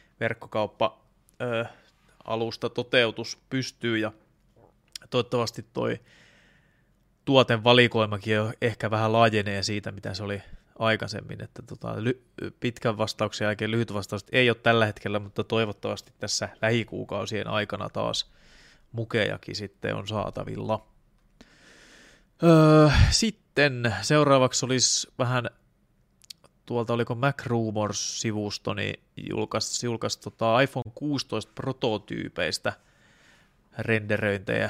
verkkokauppa-alusta toteutus pystyy, ja toivottavasti toi tuotevalikoimakin ehkä vähän laajenee siitä, mitä se oli aikaisemmin, että pitkän vastauksen jälkeen lyhyt vastaus ei ole tällä hetkellä, mutta toivottavasti tässä lähikuukausien aikana taas mukejakin sitten on saatavilla. Sitten seuraavaksi olisi vähän tuolta, oliko Mac Rumors-sivusto, niin julkaisi iPhone 16 prototyypeistä renderöintejä.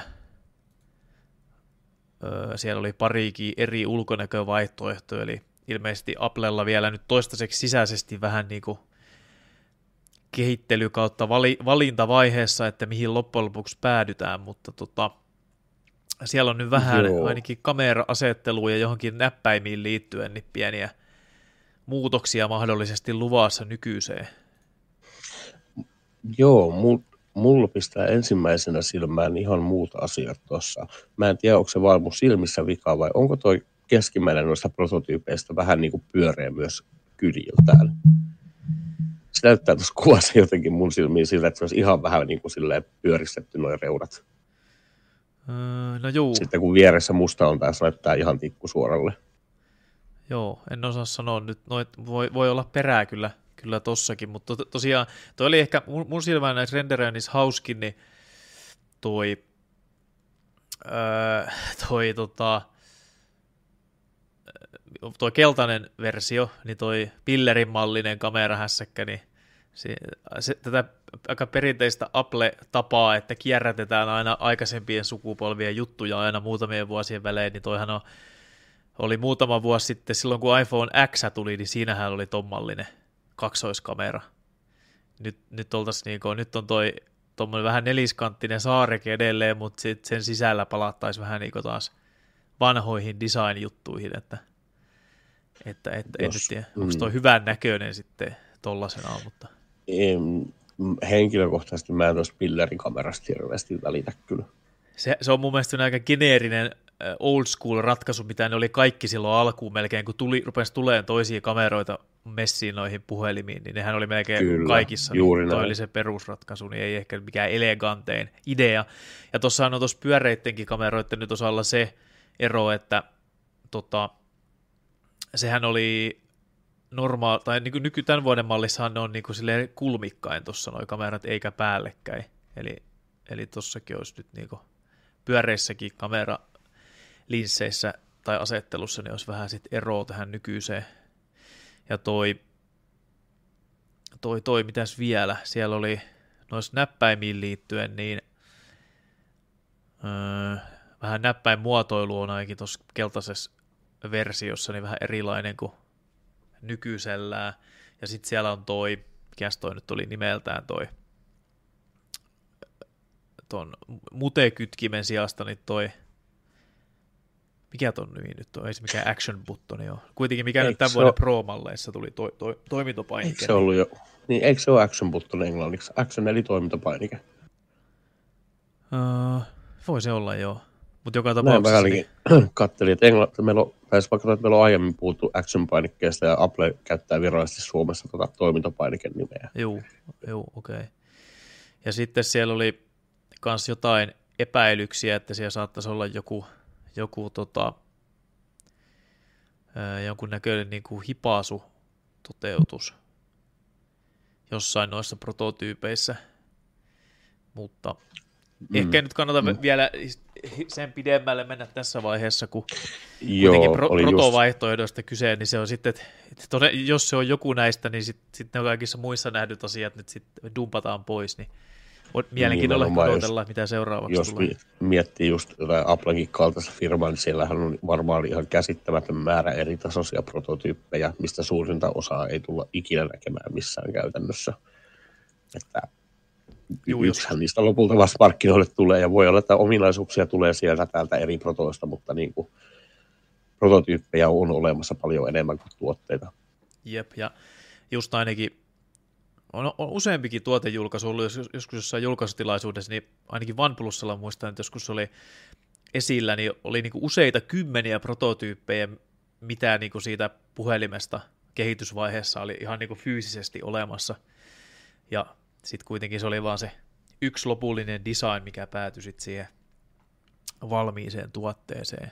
Siellä oli parikin eri ulkonäkövaihtoehtoja, eli ilmeisesti Applella vielä nyt toistaiseksi sisäisesti vähän niin kuin kehittely kautta valintavaiheessa, että mihin loppujen lopuksi päädytään, mutta siellä on nyt vähän ainakin kamera-asetteluun ja johonkin näppäimiin liittyen niin pieniä muutoksia mahdollisesti luvassa nykyiseen. Joo, mulla pistää ensimmäisenä silmään ihan muut asiat tuossa. Mä en tiedä, onko se vaan mun silmissä vika vai onko toi keskimmäinen noista prototyypeistä vähän niin kuin pyöreä myös kyljiltään. Se näyttää tuossa kuvassa jotenkin mun silmiin sillä, että se olisi ihan vähän niin kuin silleen pyöristetty noin reudat. No juu. Sitten kun vieressä musta on, taas näyttää ihan tikkusuoralle. Joo, en osaa sanoa nyt. Voi olla perää kyllä tossakin, mutta tosiaan toi oli ehkä mun silmään näissä renderöinnissä hauskin, niin toi keltainen versio, niin toi pillerin mallinen kamerahässäkkä, niin tätä aika perinteistä Apple-tapaa, että kierrätetään aina aikaisempien sukupolvien juttuja aina muutamien vuosien välein, niin toihan oli muutama vuosi sitten, silloin kun iPhone X tuli, niin siinähän oli ton mallinen kaksoiskamera. Nyt on tuommoinen vähän neliskanttinen saareke edelleen, mutta sen sisällä palattaisiin vähän niin kuin taas vanhoihin design-juttuihin, että en nyt tiedä, onko toi hyvän näköinen sitten tollasenaan, mutta henkilökohtaisesti mä en tuossa pillerikamerasta hirveästi välitä kyllä. Se on mun mielestä aika geneerinen old school ratkaisu, mitä ne oli kaikki silloin alkuun melkein, kun rupesi tulemaan toisia kameroita messiin noihin puhelimiin, niin nehän oli melkein kyllä, kaikissa, niin toi oli se perusratkaisu, niin ei ehkä mikään elegantein idea. Ja tuossahan on tuossa pyöreittenkin kameroiden nyt osalla se ero, että sehän oli normaali, tai niin tämän vuoden mallissahan ne on niin kuin silleen kulmikkain tuossa noi kamerat, eikä päällekkäin. Eli tuossakin olisi nyt niin kuin pyöreissäkin kameralinsseissä tai asettelussa, niin olisi vähän sit eroa tähän nykyiseen. Ja mitäs vielä, siellä oli noissa näppäimiin liittyen, niin vähän näppäinmuotoilu on ainakin tuossa keltaisessa versiossa niin vähän erilainen kuin nykyisellään. Ja sitten siellä on mikäs toi nyt oli nimeltään ton mutekytkimen sijasta, niin mikä ton nimi nyt on, ei se mikään action buttoni ole. Kuitenkin mikä nyt tämän vuoden Pro-malleissa tuli toimintopainike. Eikö se ollut jo, niin eikö se ole action button englanniksi? Action eli toimintopainike. Voi se olla, joo. Mutta joka tapauksessa niin katselin, että meillä on aiemmin puhuttu action-painikkeesta ja Apple käyttää virallisesti Suomessa toimintopainiken nimeä. Joo, okei. Ja sitten siellä oli kans jotain epäilyksiä, että siellä saattaisi olla jonkun näköinen niin kuin hipaasu toteutus jossain noissa prototyypeissä, mutta ehkä nyt kannata vielä sen pidemmälle mennä tässä vaiheessa, kun kuitenkin protovaihtoehdoista kyse, niin se on sitten, että jos se on joku näistä, niin sitten ne kaikissa muissa nähdyt asiat nyt sitten dumpataan pois, niin on mielenkiinnolla odotella, mitä seuraavaksi tulee. Jos miettii just jotain Applenkin kaltaista firmaa, niin siellähän on varmaan ihan käsittämätön määrä eri tasoisia prototyyppejä, mistä suurinta osaa ei tulla ikinä näkemään missään käytännössä. Että yksihän niistä lopulta vasta markkinoille tulee, ja voi olla, että ominaisuuksia tulee sieltä täältä eri protoista, mutta niin kuin prototyyppejä on olemassa paljon enemmän kuin tuotteita. Jep, ja just ainakin on useampikin tuotejulkaisu ollut joskus jossain julkaisutilaisuudessa, niin ainakin OnePlusalla muistan, että joskus oli esillä, niin oli niin kuin useita kymmeniä prototyyppejä, mitä niin kuin siitä puhelimesta kehitysvaiheessa oli ihan niin kuin fyysisesti olemassa, ja sitten kuitenkin se oli vaan se yksi lopullinen design, mikä päätyi sitten siihen valmiiseen tuotteeseen.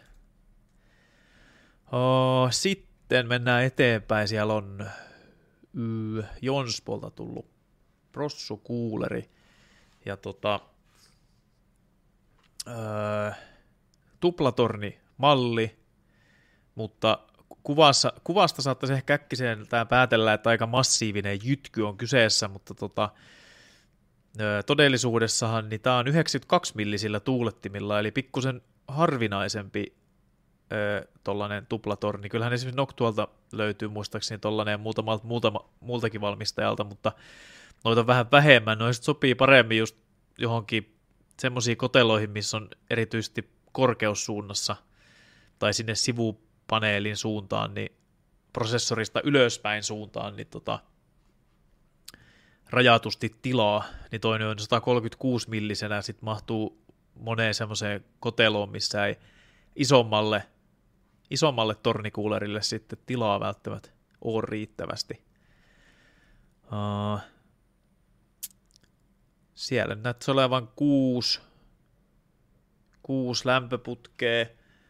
Sitten mennään eteenpäin. Siellä on Jonspolta tullut prossukuuleri ja tuplatorni-malli, mutta kuvasta saattaisi ehkä äkkiseltään päätellä, että aika massiivinen jytky on kyseessä, mutta todellisuudessahan niin tämä on 92 millisillä tuulettimilla, eli pikkusen harvinaisempi tollainen tuplatorni. Kyllähän esimerkiksi Noctualta löytyy muistaakseni tollainen muultakin valmistajalta, mutta noita vähän vähemmän. Noista sopii paremmin just johonkin semmoisiin koteloihin, missä on erityisesti korkeussuunnassa tai sinne sivupaneelin suuntaan, niin prosessorista ylöspäin suuntaan, niin rajatusti tilaa, niin toinen on 136 millisenä, sitten mahtuu moneen semmoiseen koteloon, missä ei isommalle tornikuulerille sitten tilaa välttämättä ole riittävästi. Siellä näyttäisi olevan 6 lämpöputkea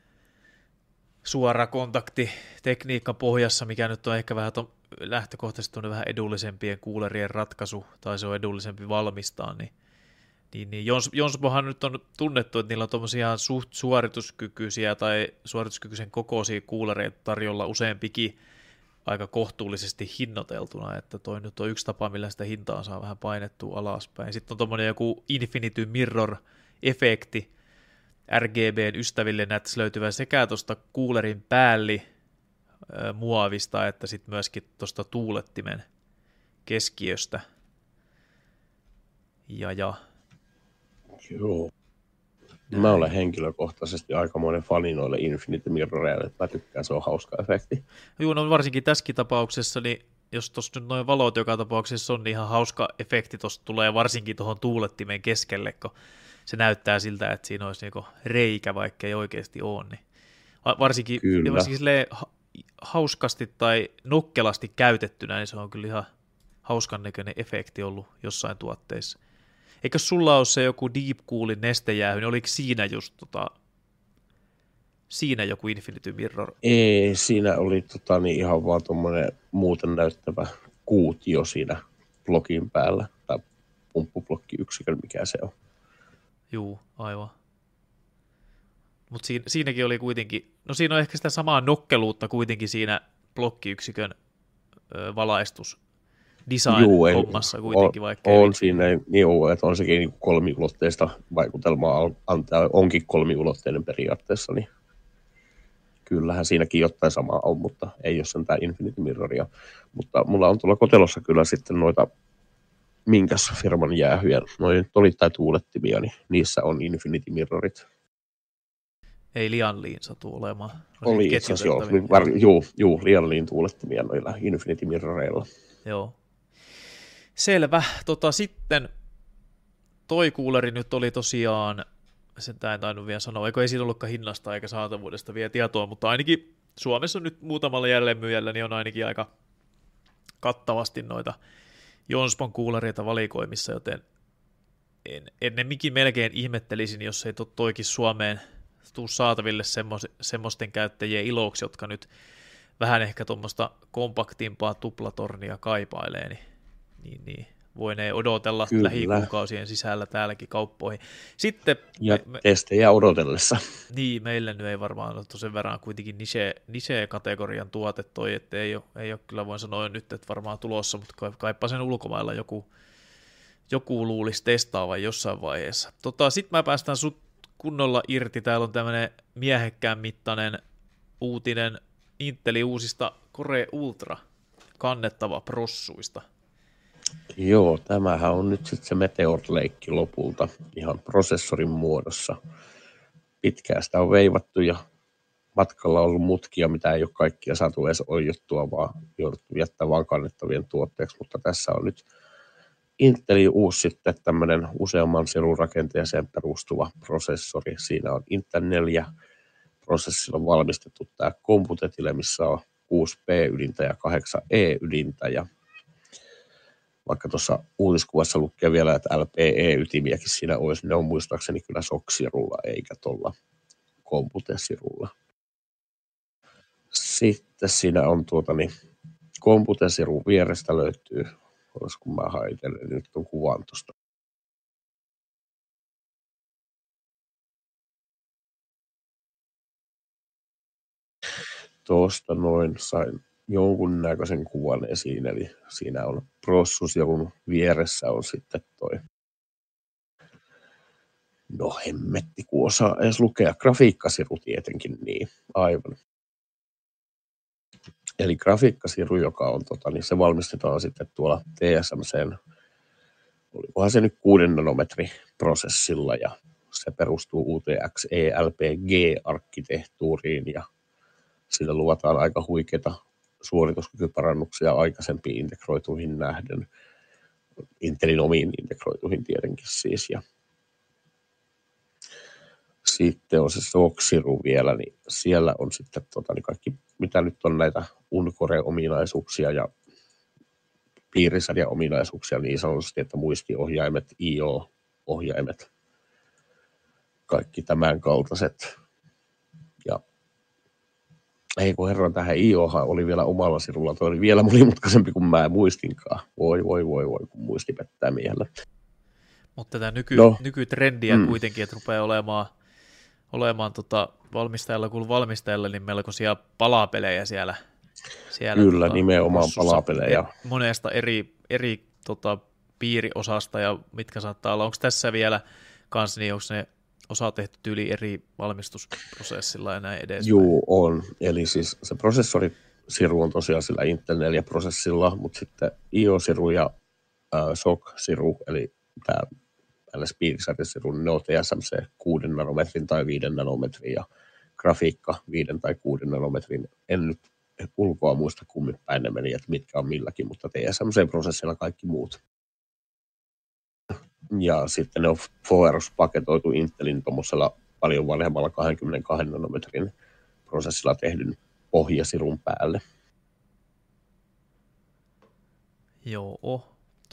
suora kontakti tekniikka pohjassa, mikä nyt on ehkä vähän lähtökohtaisesti on vähän edullisempien kuulerien ratkaisu, tai se on edullisempi valmistaa, niin Jonsbohan nyt on tunnettu, että niillä on tuommoisia suht suorituskykyisiä tai suorituskykyisen kokoisia kuulereita tarjolla useampikin aika kohtuullisesti hinnoiteltuna, että toi nyt on yksi tapa, millä sitä hintaa saa vähän painettua alaspäin. Sitten on tuommoinen joku Infinity Mirror-efekti RGBn ystäville näyttäisi löytyvän sekä tuosta kuulerin päälli muovista, että sitten myöskin tuosta tuulettimen keskiöstä. Ja. Joo. Mä olen henkilökohtaisesti aikamoinen fani noille Infinity Mirroreille, että mä tykkään, se on hauska efekti. Joo, no varsinkin tässäkin tapauksessa, niin jos tuossa nyt noin valot joka tapauksessa on, niin ihan hauska efekti tuossa tulee varsinkin tuohon tuulettimen keskelle, kun se näyttää siltä, että siinä olisi niinku reikä, vaikka ei oikeasti ole. Niin varsinkin hauskasti tai nokkelasti käytettynä, niin se on kyllä ihan hauskan näköinen efekti ollut jossain tuotteissa. Eikö sulla ole se joku Deep Coolin nestejäähy, niin oliko siinä just siinä joku Infinity Mirror? Ei, siinä oli niin ihan vaan tuommoinen muuten näyttävä kuutio siinä blokin päällä, tai pumppublokkiyksikön, mikä se on. Juu, aivan. Mutta siinäkin oli kuitenkin, no siinä on ehkä sitä samaa nokkeluutta kuitenkin siinä blokkiyksikön valaistus design-hommassa kuitenkin, vaikka on siinä, niin että on sekin niin kolmiulotteista vaikutelmaa antaa, onkin kolmiulotteinen periaatteessa, niin kyllähän siinäkin jotain samaa on, mutta ei ole sentään Infinity Mirroria. Mutta mulla on tuolla kotelossa kyllä sitten noita, minkäs firman jäähyjä, noin tolit tai tuulettimia, niin niissä on Infinity Mirrorit. Ei Lianliin satu olemaan. Oli itse asiassa, Lianliin tuulettimia noilla Infinity Mirroreilla. Joo. Selvä. Sitten toi kuuleri nyt oli tosiaan, sen en tainnut vielä sanoa, eikö ei siinä ollutkaan hinnasta eikä saatavuudesta vielä tietoa, mutta ainakin Suomessa nyt muutamalla jälleenmyyjällä niin on ainakin aika kattavasti noita Jonspon kuulereita valikoimissa, joten ennemminkin melkein ihmettelisin, jos ei toikin Suomeen tuu saataville semmoisten käyttäjien iloksi, jotka nyt vähän ehkä tuommoista kompaktimpaa tuplatornia kaipailee, niin voinee odotella Kyllä. lähikuukausien sisällä täälläkin kauppoihin. Sitten ja testejä odotellessa. Niin, meillä nyt ei varmaan ole sen verran kuitenkin niche-kategorian tuote toi, että ei ole kyllä voin sanoa nyt, että varmaan tulossa, mutta kaipa sen ulkomailla joku luulisi testaavan jossain vaiheessa. Sitten mä päästän sut kunnolla irti. Täällä on tämmöinen miehekkään mittainen uutinen Intelin uusista Core Ultra kannettava prossuista. Joo, tämähän on nyt sitten se Meteor-leikki lopulta ihan prosessorin muodossa. Pitkään sitä on veivattu ja matkalla on ollut mutkia, mitä ei ole kaikkia saatu edes oijottua, vaan jouduttu jättää vaan kannettavien tuotteeksi, mutta tässä on nyt Intelin uusi sitten tämmöinen useamman sirun rakenteeseen perustuva prosessori. Siinä on Intel 4 prosessilla valmistettu tämä Computetille, missä on 6 P-ydintä ja 8 E-ydintä. Ja vaikka tuossa uutiskuvassa lukee vielä, että LPE-ytimiäkin siinä olisi, ne on muistaakseni kyllä SOC-sirulla eikä tuolla Compute-sirulla. Sitten siinä on Compute-sirun vierestä löytyy, kun mä haitelen nyt tuon kuvan tuosta. Tuosta noin sain jonkunnäköisen kuvan esiin, eli siinä on prossusirun vieressä on sitten toi, no hemmetti, kun osaa edes lukea, grafiikkasiru tietenkin, niin aivan. Eli grafiikkasiru, joka on, niin se valmistetaan sitten tuolla TSMC:n, olikohan se nyt 6 nanometri prosessilla, ja se perustuu UTX ELPG-arkkitehtuuriin, ja sillä luvataan aika huikeita suorituskykyparannuksia aikaisempiin integroituihin nähden, Intelin omiin integroituihin tietenkin siis. Ja sitten on se SOC-siru vielä, niin siellä on sitten niin kaikki, mitä nyt on näitä Uncore-ominaisuuksia ja piirisarja-ominaisuuksia niin sanotusti, että muistiohjaimet, IO-ohjaimet, kaikki tämän kaltaiset. Ja ei kun herran, tähän IOhan oli vielä omalla sirulla, toi oli vielä monimutkaisempi kuin mä muistinkaan. Voi, kun muisti pettää miehellä. Mutta tätä nykytrendiä kuitenkin, että rupeaa olemaan valmistajalla, niin melkoisia palapelejä siellä. Kyllä, nimenomaan palapelejä. Monesta eri piiriosasta, ja mitkä saattaa olla. Onko tässä vielä kans, niin onko ne osa tehty tyyli eri valmistusprosessilla ja näin edes? Joo, on. Eli siis se prosessorisiru on tosiaan sillä Intel 4-prosessilla, mutta sitten IO-siru ja SOC-siru, eli tämä LS-piirisarjasiru, niin ne on TSMC 6 nanometrin tai 5 nanometrin ja grafiikka 5 tai 6 nanometrin. En nyt ulkoa muista kummin päin ne meni, että mitkä on milläkin, mutta TSMC-prosessilla kaikki muut. Ja sitten ne on paketoitu Intelin tuommoisella paljon vanhemmalla 22 nanometrin prosessilla tehdyn pohjasirun päälle. Joo,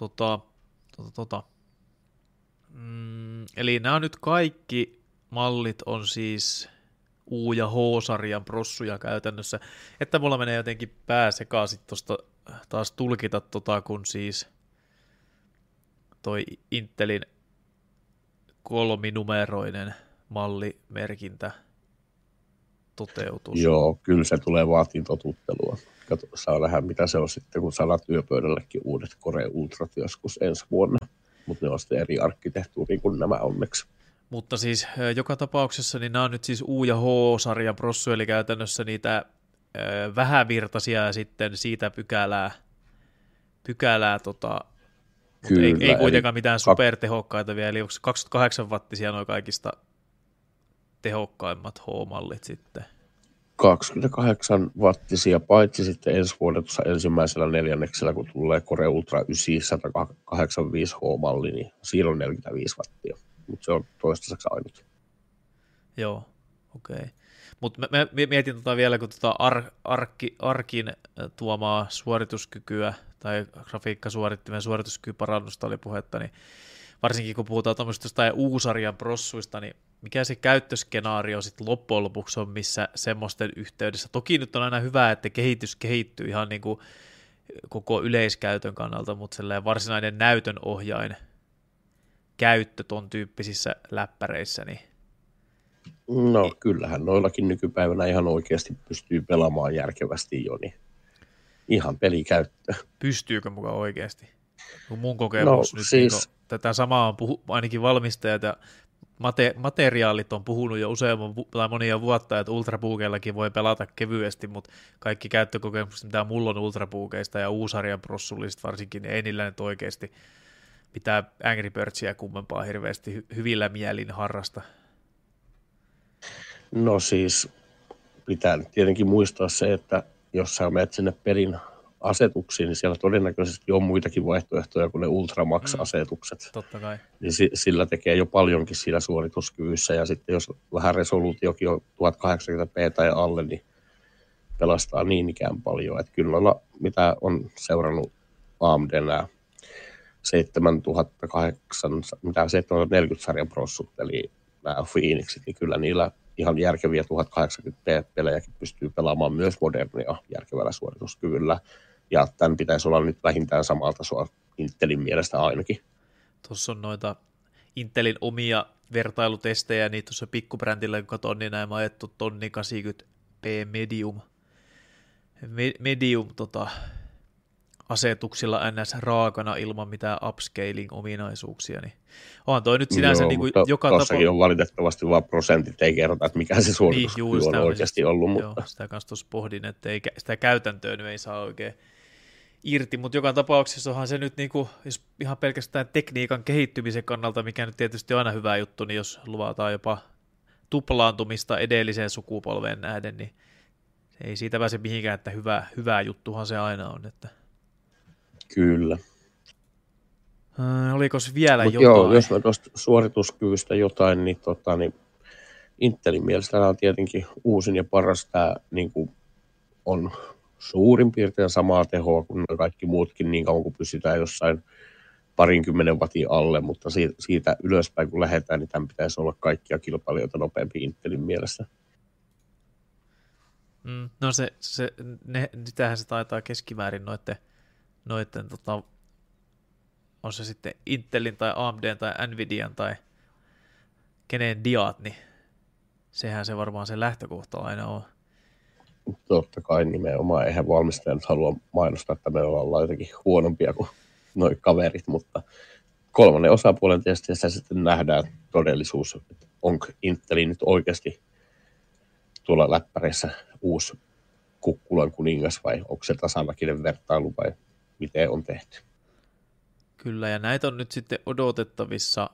eli nämä on nyt kaikki mallit on siis U- ja H-sarjan prossuja käytännössä, että mulla menee jotenkin pää sekaisin tuosta taas tulkita kun siis toi Intelin 3-numeroinen mallimerkintä toteutuu. Joo, kyllä se tulee vaatiin totuttelua. Saa nähdä, mitä se on sitten, kun saadaan työpöydällekin uudet Core Ultrat joskus ensi vuonna. Mutta ne on sitten eri arkkitehtuuriin kuin nämä onneksi. Mutta siis joka tapauksessa niin nämä on nyt siis U- ja H-sarjan prossu, eli käytännössä niitä vähävirtaisia sitten siitä pykälää Kyllä, ei kuitenkaan mitään supertehokkaita vielä, eli onko 28 wattisia nuo kaikista tehokkaimmat H-mallit sitten? 28 wattisia, paitsi sitten ensi vuonna tuossa ensimmäisellä neljänneksellä, kun tulee Core Ultra 9 185H-malli, niin siinä on 45 wattia, mutta se on toistaiseksi ainut. Joo, okei. Okay. Mutta mä mietin vielä, kun Arkin tuomaa suorituskykyä tai grafiikkasuorittimen suorituskykyparannusta oli puhetta, niin varsinkin kun puhutaan tuommoista U-sarjan prossuista, niin mikä se käyttöskenaario sitten loppujen lopuksi on, missä semmoisten yhteydessä. Toki nyt on aina hyvä, että kehitys kehittyy ihan niin kuin koko yleiskäytön kannalta, mutta sellainen varsinainen näytön ohjain käyttö ton tyyppisissä läppäreissä, niin No kyllähän noillakin nykypäivänä ihan oikeasti pystyy pelaamaan järkevästi jo, niin ihan pelikäyttö. pystyykö mukaan oikeasti? Kun mun kokemus nyt siis niin tätä samaa on ainakin valmistajat ja materiaalit on puhunut jo useamman tai monia vuotta, että ultrabuukeillakin voi pelata kevyesti, mutta kaikki käyttökokemukset, mitä mulla on ultrabuukeista ja uusarjan prossullista varsinkin, niin ei niillä nyt oikeasti pitää Angry Birdsia kummempaa hirveästi hyvillä mielin harrasta. No siis pitää tietenkin muistaa se, että jos sä menet sinne pelin asetuksiin, niin siellä todennäköisesti on muitakin vaihtoehtoja kuin ne Ultramax-asetukset. Totta kai. Niin sillä tekee jo paljonkin siinä suorituskyvyssä, ja sitten jos vähän resoluutiokin on 1080p tai alle, niin pelastaa niin ikään paljon. Että kyllä noilla, mitä on seurannut AMD nämä 740 sarjan prossut, eli nämä Phoenixit, niin kyllä niillä ihan järkeviä 1080p-pelejäkin pystyy pelaamaan myös modernia järkevällä suorituskyvyllä. Ja tämän pitäisi olla nyt vähintään samalta tasoa Intelin mielestä ainakin. Tuossa on noita Intelin omia vertailutestejä, niin tuossa pikkubrändillä, kun katson, niin näin ajettu 1080p medium asetuksilla NS raakana ilman mitään upscaling-ominaisuuksia, niin onhan toi nyt sinänsä niin kuin joka tuossakin on valitettavasti vaan prosentit, ei kerrota, että mikä se suorituskyky on oikeasti ollut. Mutta joo, sitä kanssa tuossa pohdin, että sitä käytäntöä nyt ei saa oikein irti, mutta joka tapauksessa onhan se nyt niin kuin, jos ihan pelkästään tekniikan kehittymisen kannalta, mikä nyt tietysti on aina hyvä juttu, niin jos luvataan jopa tuplaantumista edelliseen sukupolveen nähden, niin ei siitä pääse mihinkään, että hyvä juttuhan se aina on. Että kyllä. Olikos vielä jotain? Joo, jos mä tuosta suorituskyvystä jotain, niin, niin Intelin mielestä tämä on tietenkin uusin ja paras. Tämä niin kuin on suurin piirtein samaa tehoa kuin kaikki muutkin, niin kauan kuin pysytään jossain 20 wattin alle, mutta siitä ylöspäin kun lähdetään, niin tämän pitäisi olla kaikkia kilpailijoita nopeampi Intelin mielestä. No sitähän se taitaa keskimäärin noitten on se sitten Intelin tai AMDn tai Nvidian tai kenen diat, niin sehän se varmaan se lähtökohta aina on. Totta kai nimenomaan, eihän valmistajat halua mainostaa, että me ollaan jotenkin huonompia kuin noi kaverit, mutta kolmannen osapuolen testissä sitten nähdään todellisuus, että onko Inteli nyt oikeasti tuolla läppäreissä uusi kukkulan kuningas vai onko se tasanakinen vertailu vai miten on tehty. Kyllä, ja näitä on nyt sitten odotettavissa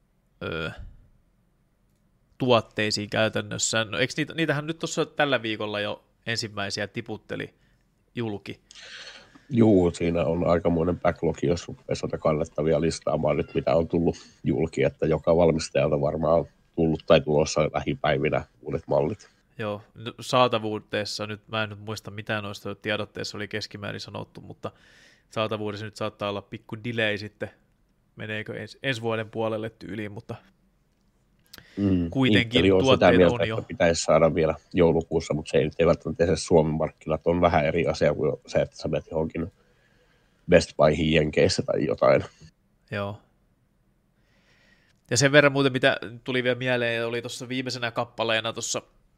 tuotteisiin käytännössä. No eikö niitähän nyt tuossa tällä viikolla jo ensimmäisiä tiputteli julki? Juu, siinä on aikamoinen backlog, jos rupeaa kannettavia listaamaan nyt, mitä on tullut julki, että joka valmistajalta varmaan on tullut tai tulossa lähipäivinä uudet mallit. Joo, saatavuudessa nyt, mä en nyt muista mitä noista tiedotteissa oli keskimäärin sanottu, mutta saatavuudessa nyt saattaa olla pikku delay sitten, meneekö ensi vuoden puolelle tyyliin, mutta kuitenkin on tuotteita sitä mieltä, on jo. Että pitäisi saada vielä joulukuussa, mutta se ei välttämättä tehdä Suomen markkinat, on vähän eri asia kuin se, että sä menet johonkin Best Buyhin Jenkeissä tai jotain. Joo. Ja sen verran muuten, mitä tuli vielä mieleen, oli tuossa viimeisenä kappaleena tuossa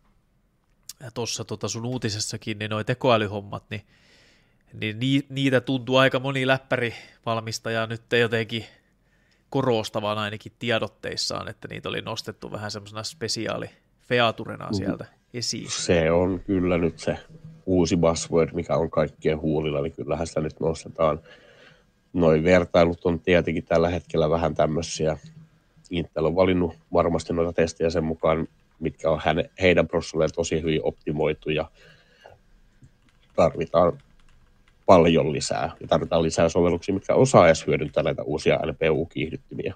sun uutisessakin, niin noi tekoälyhommat, niin niitä tuntuu aika moni läppärivalmistaja nyt jotenkin korostavan ainakin tiedotteissaan, että niitä oli nostettu vähän semmoisena spesiaali-featurena sieltä esiin. Se on kyllä nyt se uusi buzzword, mikä on kaikkien huulilla, niin kyllähän sitä nyt nostetaan. Noi vertailut on tietenkin tällä hetkellä vähän tämmöisiä. Intel on valinnut varmasti noita testejä sen mukaan, mitkä on heidän prosessuilleen tosi hyvin optimoitu ja tarvitaan paljon lisää. Ja tarvitaan lisää sovelluksia, mitkä osaa edes hyödyntää näitä uusia NPU-kiihdyttimiä.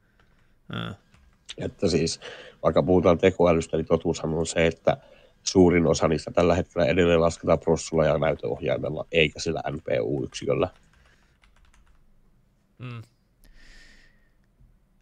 Että siis, vaikka puhutaan tekoälystä, niin totuushan on se, että suurin osa niistä tällä hetkellä edelleen lasketaan prosessuilla ja näytöohjaimella, eikä sillä NPU-yksiköllä.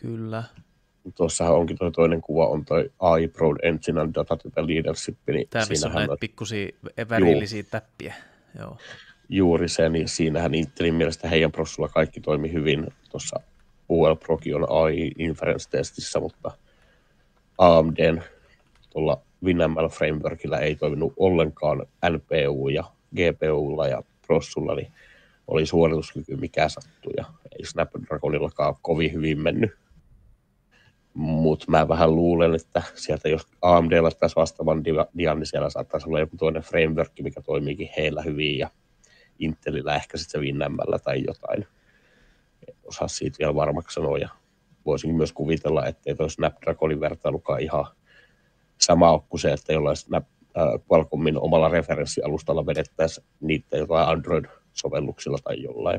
Kyllä. Tuossahan onkin tuo toinen kuva, on toi AI Pro Engine and Data Leadership. Niin tämä, missä on näitä pikkusia värillisiä täppiä. Joo. Juuri se, niin siinähän Intelin mielestä heidän prossulla kaikki toimi hyvin. Tuossa UL-Prokin on AI Inference-testissä, mutta AMDn tuolla WinML Frameworkilla ei toiminut ollenkaan NPU ja GPUlla ja prossulla, niin oli suorituskyky mikä sattui ja ei Snapdragonillakaan kovin hyvin mennyt. Mutta mä vähän luulen, että sieltä jos AMD laittaisi vastaavan dian, niin siellä saattaisi olla joku toinen framework, mikä toimiikin heillä hyvin ja Intelillä ehkä sitten se WinML tai jotain. En osaa siitä vielä varmaksi sanoa ja voisin myös kuvitella, ettei toi Snapdragonin vertailukaan ihan sama ole kuin se, että jollain Qualcommin omalla referenssialustalla vedettäisiin niitä jotain Android-sovelluksilla tai jollain.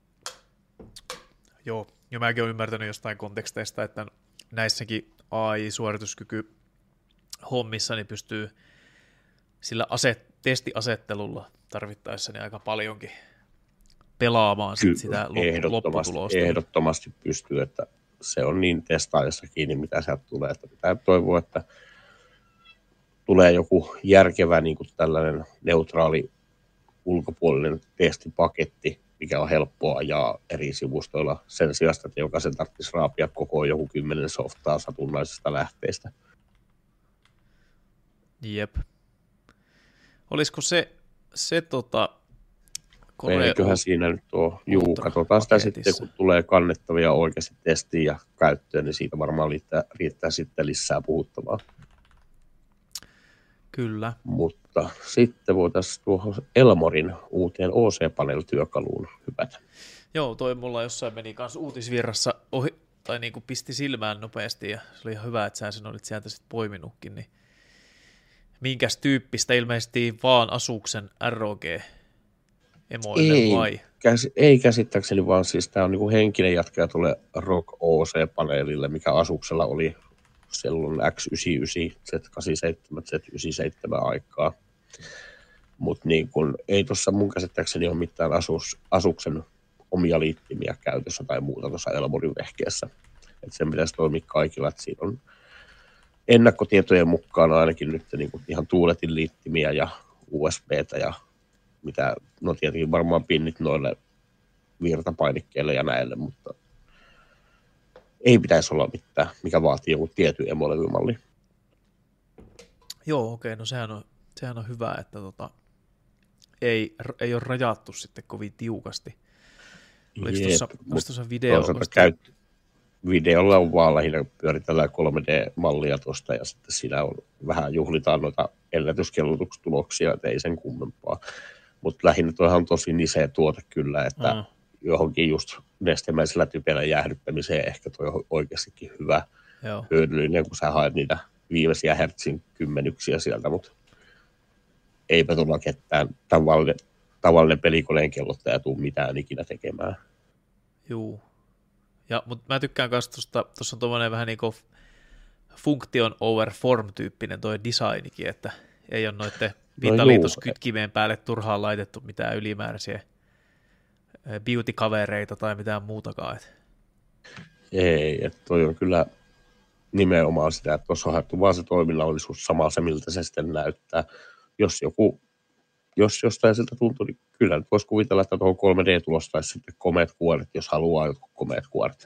Joo, ja mäkin olen ymmärtänyt jostain konteksteista, että näissäkin AI-suorituskyky hommissa niin pystyy sillä testiasettelulla tarvittaessa niin aika paljonkin pelaamaan sitä lopputulosta. Ehdottomasti pystyy, että se on niin testaajassa kiinni, mitä sieltä tulee, että pitää toivoa, että tulee joku järkevä niin kuin tällainen neutraali ulkopuolinen testipaketti, mikä on helppoa ajaa eri sivustoilla sen sijaan, että jokaisen tarvitsisi raapia koko joku 10 softaa satunnaisesta lähteistä. Jep. Olisiko se eiköhän siinä nyt ole. Juu, katsotaan sitä sitten, kun tulee kannettavia oikeasti testiin ja käyttöön, niin siitä varmaan riittää sitten lisää puhuttavaa. Kyllä. Mutta sitten voitaisiin tuohon Elmorin uuteen OC-panel-työkaluun hypätä. Joo, toi mulla jossain meni kanssa uutisvirrassa ohi, tai niin kuin pisti silmään nopeasti, ja se oli ihan hyvä, että sä sen olit sieltä sitten poiminutkin, niin minkäs tyyppistä ilmeisesti vaan Asuksen ROG-emoille vai? Ei käsittääkseni, vaan siis tämä on niin kuin henkinen jatkaja tuolle ROG OC-paneelille, mikä Asuksella oli silloin X99, Z87, Z97 aikaa. Mutta niin kun, ei tuossa mun käsittääkseni ole mitään Asuksen omia liittimiä käytössä tai muuta tuossa Elmorin vehkeessä. Et sen pitäisi toimia kaikilla, että siinä on ennakkotietojen mukaan ainakin nyt niin kuin ihan tuuletin liittimiä ja USBtä ja mitä, no tietenkin varmaan pinnit noille virtapainikkeille ja näille, mutta ei pitäisi olla mitään, mikä vaatii joku tietyn emolevymalli. Joo, okei, no sehän on hyvä, että ei ole rajattu sitten kovin tiukasti. Oliko tuossa video? Videolla on vaan lähinnä pyöritellään 3D-mallia tuosta ja sitten siinä on vähän juhlitaan noita ennätyskellutuksetuloksia, että ei sen kummempaa. Mutta lähinnä toihan on tosi nisee tuote kyllä, että johonkin just nestemäisellä typellä jäähdyttämiseen ehkä toi on oikeastikin hyvä hyödyllinen, kun sä haet niitä viimeisiä hertsin kymmenyksiä sieltä, mutta eipä tulla ketään tavallinen pelikoneen kellottaja tuu mitään ikinä tekemään. Juu. Mutta mä tykkään myös tuossa on tuommoinen vähän niin kuin function over form-tyyppinen toi designikin, että ei ole noiden pintaliitoskytkimeen päälle turhaan laitettu mitään ylimääräisiä beauty-kavereita tai mitään muutakaan. Ei, että toi on kyllä nimenomaan sitä, että tuossa on haettu vaan se toiminnallisuus sama se, miltä se sitten näyttää. Jos jostain siltä tuntuu, niin kyllä nyt voisi kuvitella, että tuohon 3D-tulostaisi sitten komeat kuoret, jos haluaa jotkut komeat kuoret.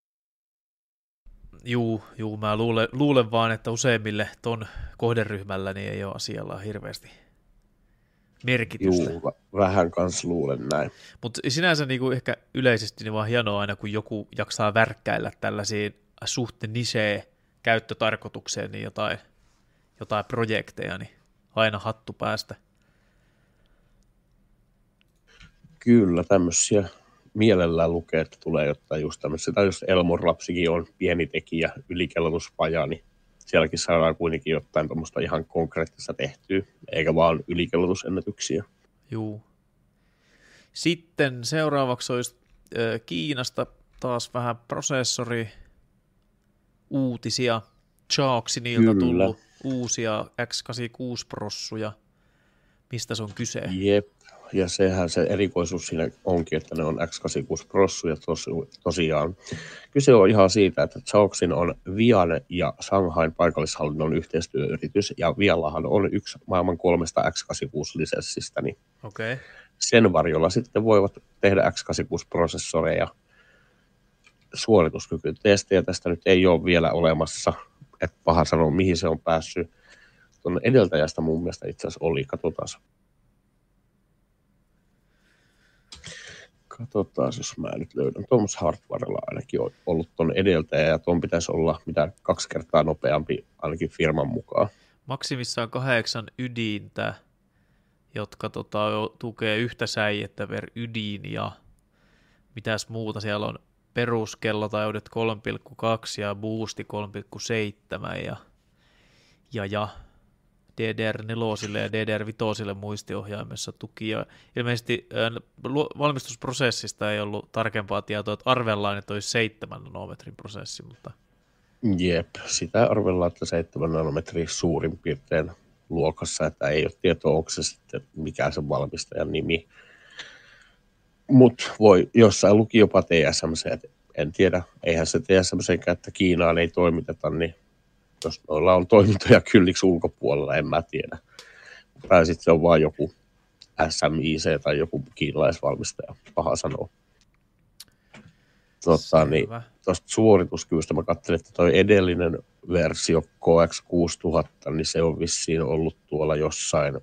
Juu, mä luulen vaan, että useimmille ton kohderyhmällä niin ei ole asialla hirveästi merkitystä. Juu, vähän kans luulen näin. Mutta sinänsä niinku ehkä yleisesti niin vaan hienoa aina, kun joku jaksaa värkkäillä tällaisiin suht niche käyttötarkoitukseen niin jotain projekteja, niin aina hattu päästä. Kyllä, tämmöisiä mielellään lukee, että tulee jotain just tämmöisiä. Tai jos Elmor lapsikin on pieni tekijä, ylikellotuspaja, niin sielläkin saadaan kuitenkin jotain tuommoista ihan konkreettista tehtyä, eikä vaan ylikellotusennätyksiä. Juu. Sitten seuraavaksi olisi Kiinasta taas vähän prosessori uutisia. Xiaoxinilta tullut uusia X86-prossuja. Mistä se on kyse? Jep. ja sehän se erikoisuus siinä onkin, että ne on X86 prossuja tosiaan. Kyse on ihan siitä, että Chaoxin on Vian ja Shanghain paikallishallinnon yhteistyöyritys, ja Viallahan on yksi maailman 3 X86-lisenssistä, niin sen varjolla sitten voivat tehdä X86-prosessoreja. Suorituskykytestejä tästä nyt ei ole vielä olemassa, että paha sanoa mihin se on päässyt. Tuonne edeltäjästä mun mielestä itse asiassa oli, katsotaan, jos mä nyt löydän. Thomas Hardwarella ainakin on ollut tuon edeltäjä, ja tuon pitäisi olla mitä 2 kertaa nopeampi ainakin firman mukaan. Maksimissaan 8 ydintä, jotka tukee yhtä säijettä per ydin, ja mitäs muuta siellä on. Peruskellotaajuudet 3,2 ja boosti 3,7 ja DDR4 ja DDR5 muistiohjaimessa tuki. Ja ilmeisesti valmistusprosessista ei ollut tarkempaa tietoa, että arvellaan, että olisi 7 nanometrin prosessi. Mutta... Jep, sitä arvellaan, että 7 nanometrin suurin piirtein luokassa, että ei ole tietoa, onko se sitten mikä se valmistajan nimi. Mutta voi jossain luki jopa TSMC, en tiedä, eihän se TSMCkään, että Kiinaan ei toimiteta, niin jos noilla on toimintoja kylliksi ulkopuolella, en mä tiedä. Tai sitten se on vaan joku SMIC tai joku kiinalaisvalmistaja, paha sanoa. Niin, tuosta suorituskyvystä mä katselin, että toi edellinen versio KX6000, niin se on vissiin ollut tuolla jossain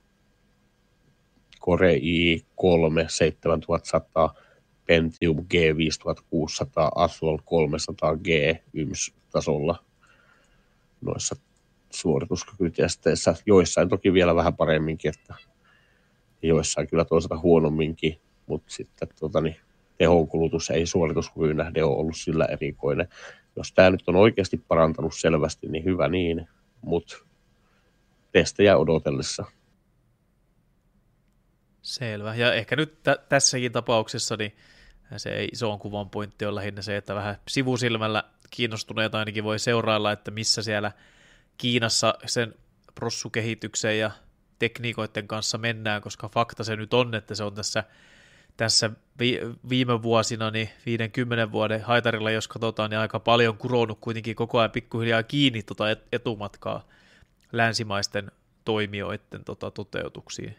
Core i3 7100, Pentium G5600, Athlon 300G YMS-tasolla noissa suorituskykytesteissä. Joissain toki vielä vähän paremminkin, että joissain kyllä toisaalta huonomminkin, mutta sitten tehonkulutus ei suorituskykyyn nähden ole ollut sillä erikoinen. Jos tämä nyt on oikeasti parantanut selvästi, niin hyvä niin, mutta testejä odotellessa. Selvä. Ja ehkä nyt tässäkin tapauksessa niin se ei isoon kuvan pointti on lähinnä se, että vähän sivusilmällä kiinnostuneet ainakin voi seurailla, että missä siellä Kiinassa sen prossukehityksen ja tekniikoiden kanssa mennään, koska fakta se nyt on, että se on tässä viime vuosina, niin 50 vuoden haitarilla, jos katsotaan, niin aika paljon kuronut kuitenkin koko ajan pikkuhiljaa kiinni etumatkaa länsimaisten toimijoiden toteutuksiin.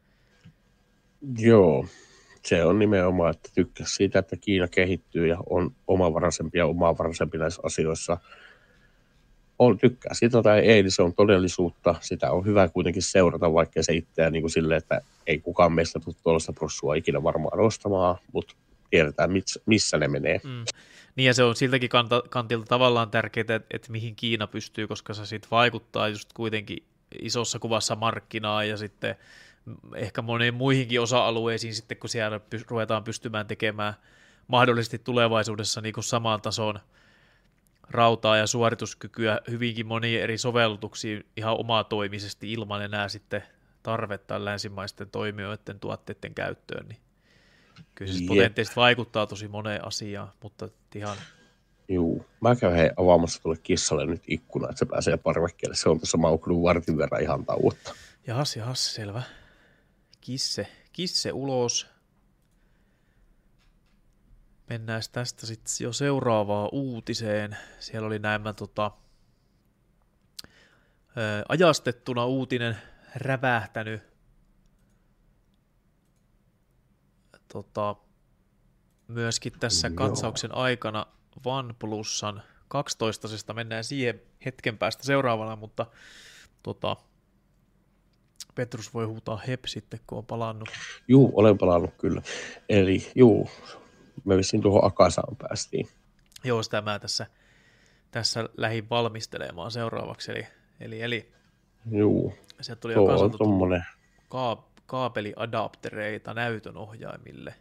Joo, se on nimenomaan, että tykkäs siitä, että Kiina kehittyy ja on omavaraisempi näissä asioissa. Tykkää sitä tai ei, niin se on todellisuutta. Sitä on hyvä kuitenkin seurata, vaikka se itseään niin kuin silleen, että ei kukaan meistä tule tuollaista prossua ikinä varmaan ostamaan, mutta tiedetään, missä ne menee. Niin ja se on siltäkin kantilta tavallaan tärkeää, että mihin Kiina pystyy, koska se sitten vaikuttaa just kuitenkin isossa kuvassa markkinaa ja sitten ehkä moniin muihinkin osa-alueisiin sitten, kun siellä ruvetaan pystymään tekemään mahdollisesti tulevaisuudessa niin kuin samaan tason rautaa ja suorituskykyä hyvinkin moniin eri sovellutuksiin ihan omatoimisesti ilman enää sitten tarvetta länsimaisten toimijoiden tuotteiden käyttöön. Niin kyllä se potentiaalisesti vaikuttaa tosi moneen asiaan, mutta ihan... Juu, mä käyn avaamassa tuolle kissalle nyt ikkuna, että se pääsee parvekkeelle. Se on tuossa maukunut vartin verran ihan tauotta. Jahas, selvä. Kisse ulos. Mennään tästä sitten jo seuraavaan uutiseen. Siellä oli näemmä ajastettuna uutinen rävähtänyt. Myöskin tässä katsauksen aikana OnePlusan 12. Mennään siihen hetken päästä seuraavana, mutta Petrus voi huutaa hep sitten, kun on palannut. Juu, olen palannut kyllä. Eli me vissiin tuohon Akasaan päästiin. Joo, sitä mä tässä lähdin valmistelemaan seuraavaksi. Eli juu, sieltä tuli jo tommonen kaapeliadaptereita näytön ohjaimille.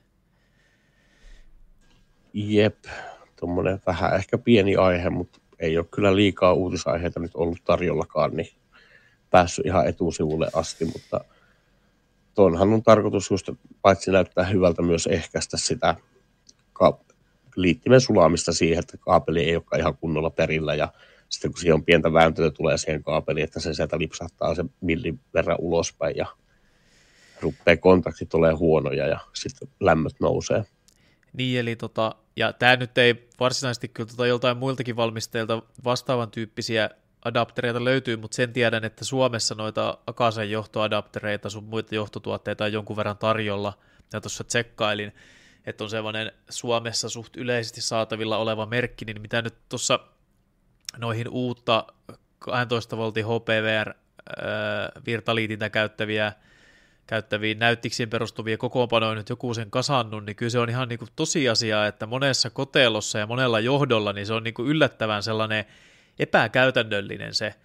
Jep, tommonen vähän ehkä pieni aihe, mutta ei ole kyllä liikaa uutisaiheita nyt ollut tarjollakaan, niin päässyt ihan etusivulle asti, mutta tuonhan on tarkoitus just paitsi näyttää hyvältä myös ehkäistä sitä liittimen sulamista siihen, että kaapeli ei olekaan ihan kunnolla perillä ja sitten kun siihen on pientä vääntöä tulee siihen kaapeliin, että se sieltä lipsahtaa sen millin verran ulospäin ja rupeaa kontaktit olemaan huonoja ja sitten lämmöt nousee. Niin, eli ja tämä nyt ei varsinaisesti kyllä joltain muiltakin valmistajilta vastaavan tyyppisiä adaptereita löytyy, mutta sen tiedän, että Suomessa noita Akasan johtoadaptereita, sun muita johtotuotteita on jonkun verran tarjolla, ja tuossa tsekkailin, että on sellainen Suomessa suht yleisesti saatavilla oleva merkki, niin mitä nyt tuossa noihin uutta 12 voltin HPVR virtaliitintä käyttäviin näyttiksiin perustuvia kokoonpanoja nyt joku sen kasannut, niin kyllä se on ihan niin kuin tosiasia, että monessa kotelossa ja monella johdolla niin se on niin kuin yllättävän sellainen epäkäytännöllinen se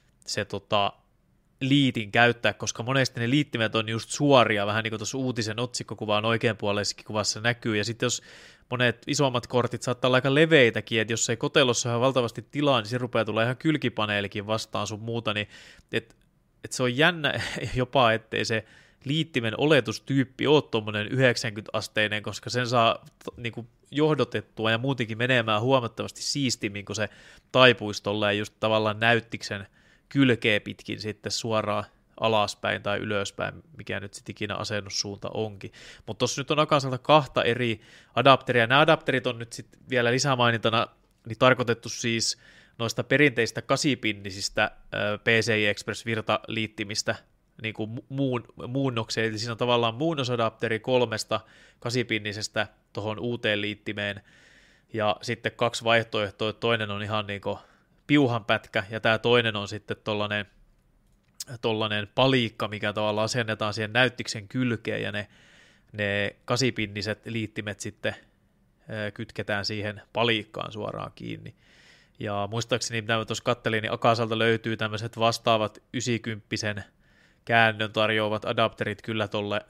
liitin käyttää, koska monesti ne liittimet on just suoria, vähän niin kuin tuossa uutisen otsikkokuvaan oikeanpuoleisessakin kuvassa näkyy, ja sitten jos monet isommat kortit saattaa olla aika leveitäkin, että jos ei kotelossa ole valtavasti tilaa, niin se rupeaa tulla ihan kylkipaneelikin vastaan sun muuta, niin että se on jännä jopa, ettei se liittimen oletustyyppi ole tuommoinen 90-asteinen, koska sen saa niin kuin johdotettua ja muutenkin menemään huomattavasti siistimmin, kun se taipuisi tolleen just tavallaan näyttiksen kylkeä pitkin sitten suoraan alaspäin tai ylöspäin, mikä nyt sitten ikinä asennussuunta onkin. Mutta tuossa nyt on Akasalta 2 eri adapteria. Nämä adapterit on nyt sitten vielä lisämainintana niin tarkoitettu siis noista perinteistä 8-pinnisistä PCI Express virtaliittimistä niin kuin muunnokseen, eli siinä on tavallaan muunnosadapteri 3 8-pinnisestä tuohon uuteen liittimeen, ja sitten 2 vaihtoehtoa, toinen on ihan niin kuin piuhanpätkä, ja tämä toinen on sitten tollainen palikka, mikä tavallaan asennetaan siihen näyttiksen kylkeen, ja ne 8-pinniset liittimet sitten kytketään siihen palikkaan suoraan kiinni. Ja muistaakseni, mitä mä tuossa kattelin, niin Akasalta löytyy tämmöiset vastaavat 90 käännön tarjoavat adapterit kyllä tolle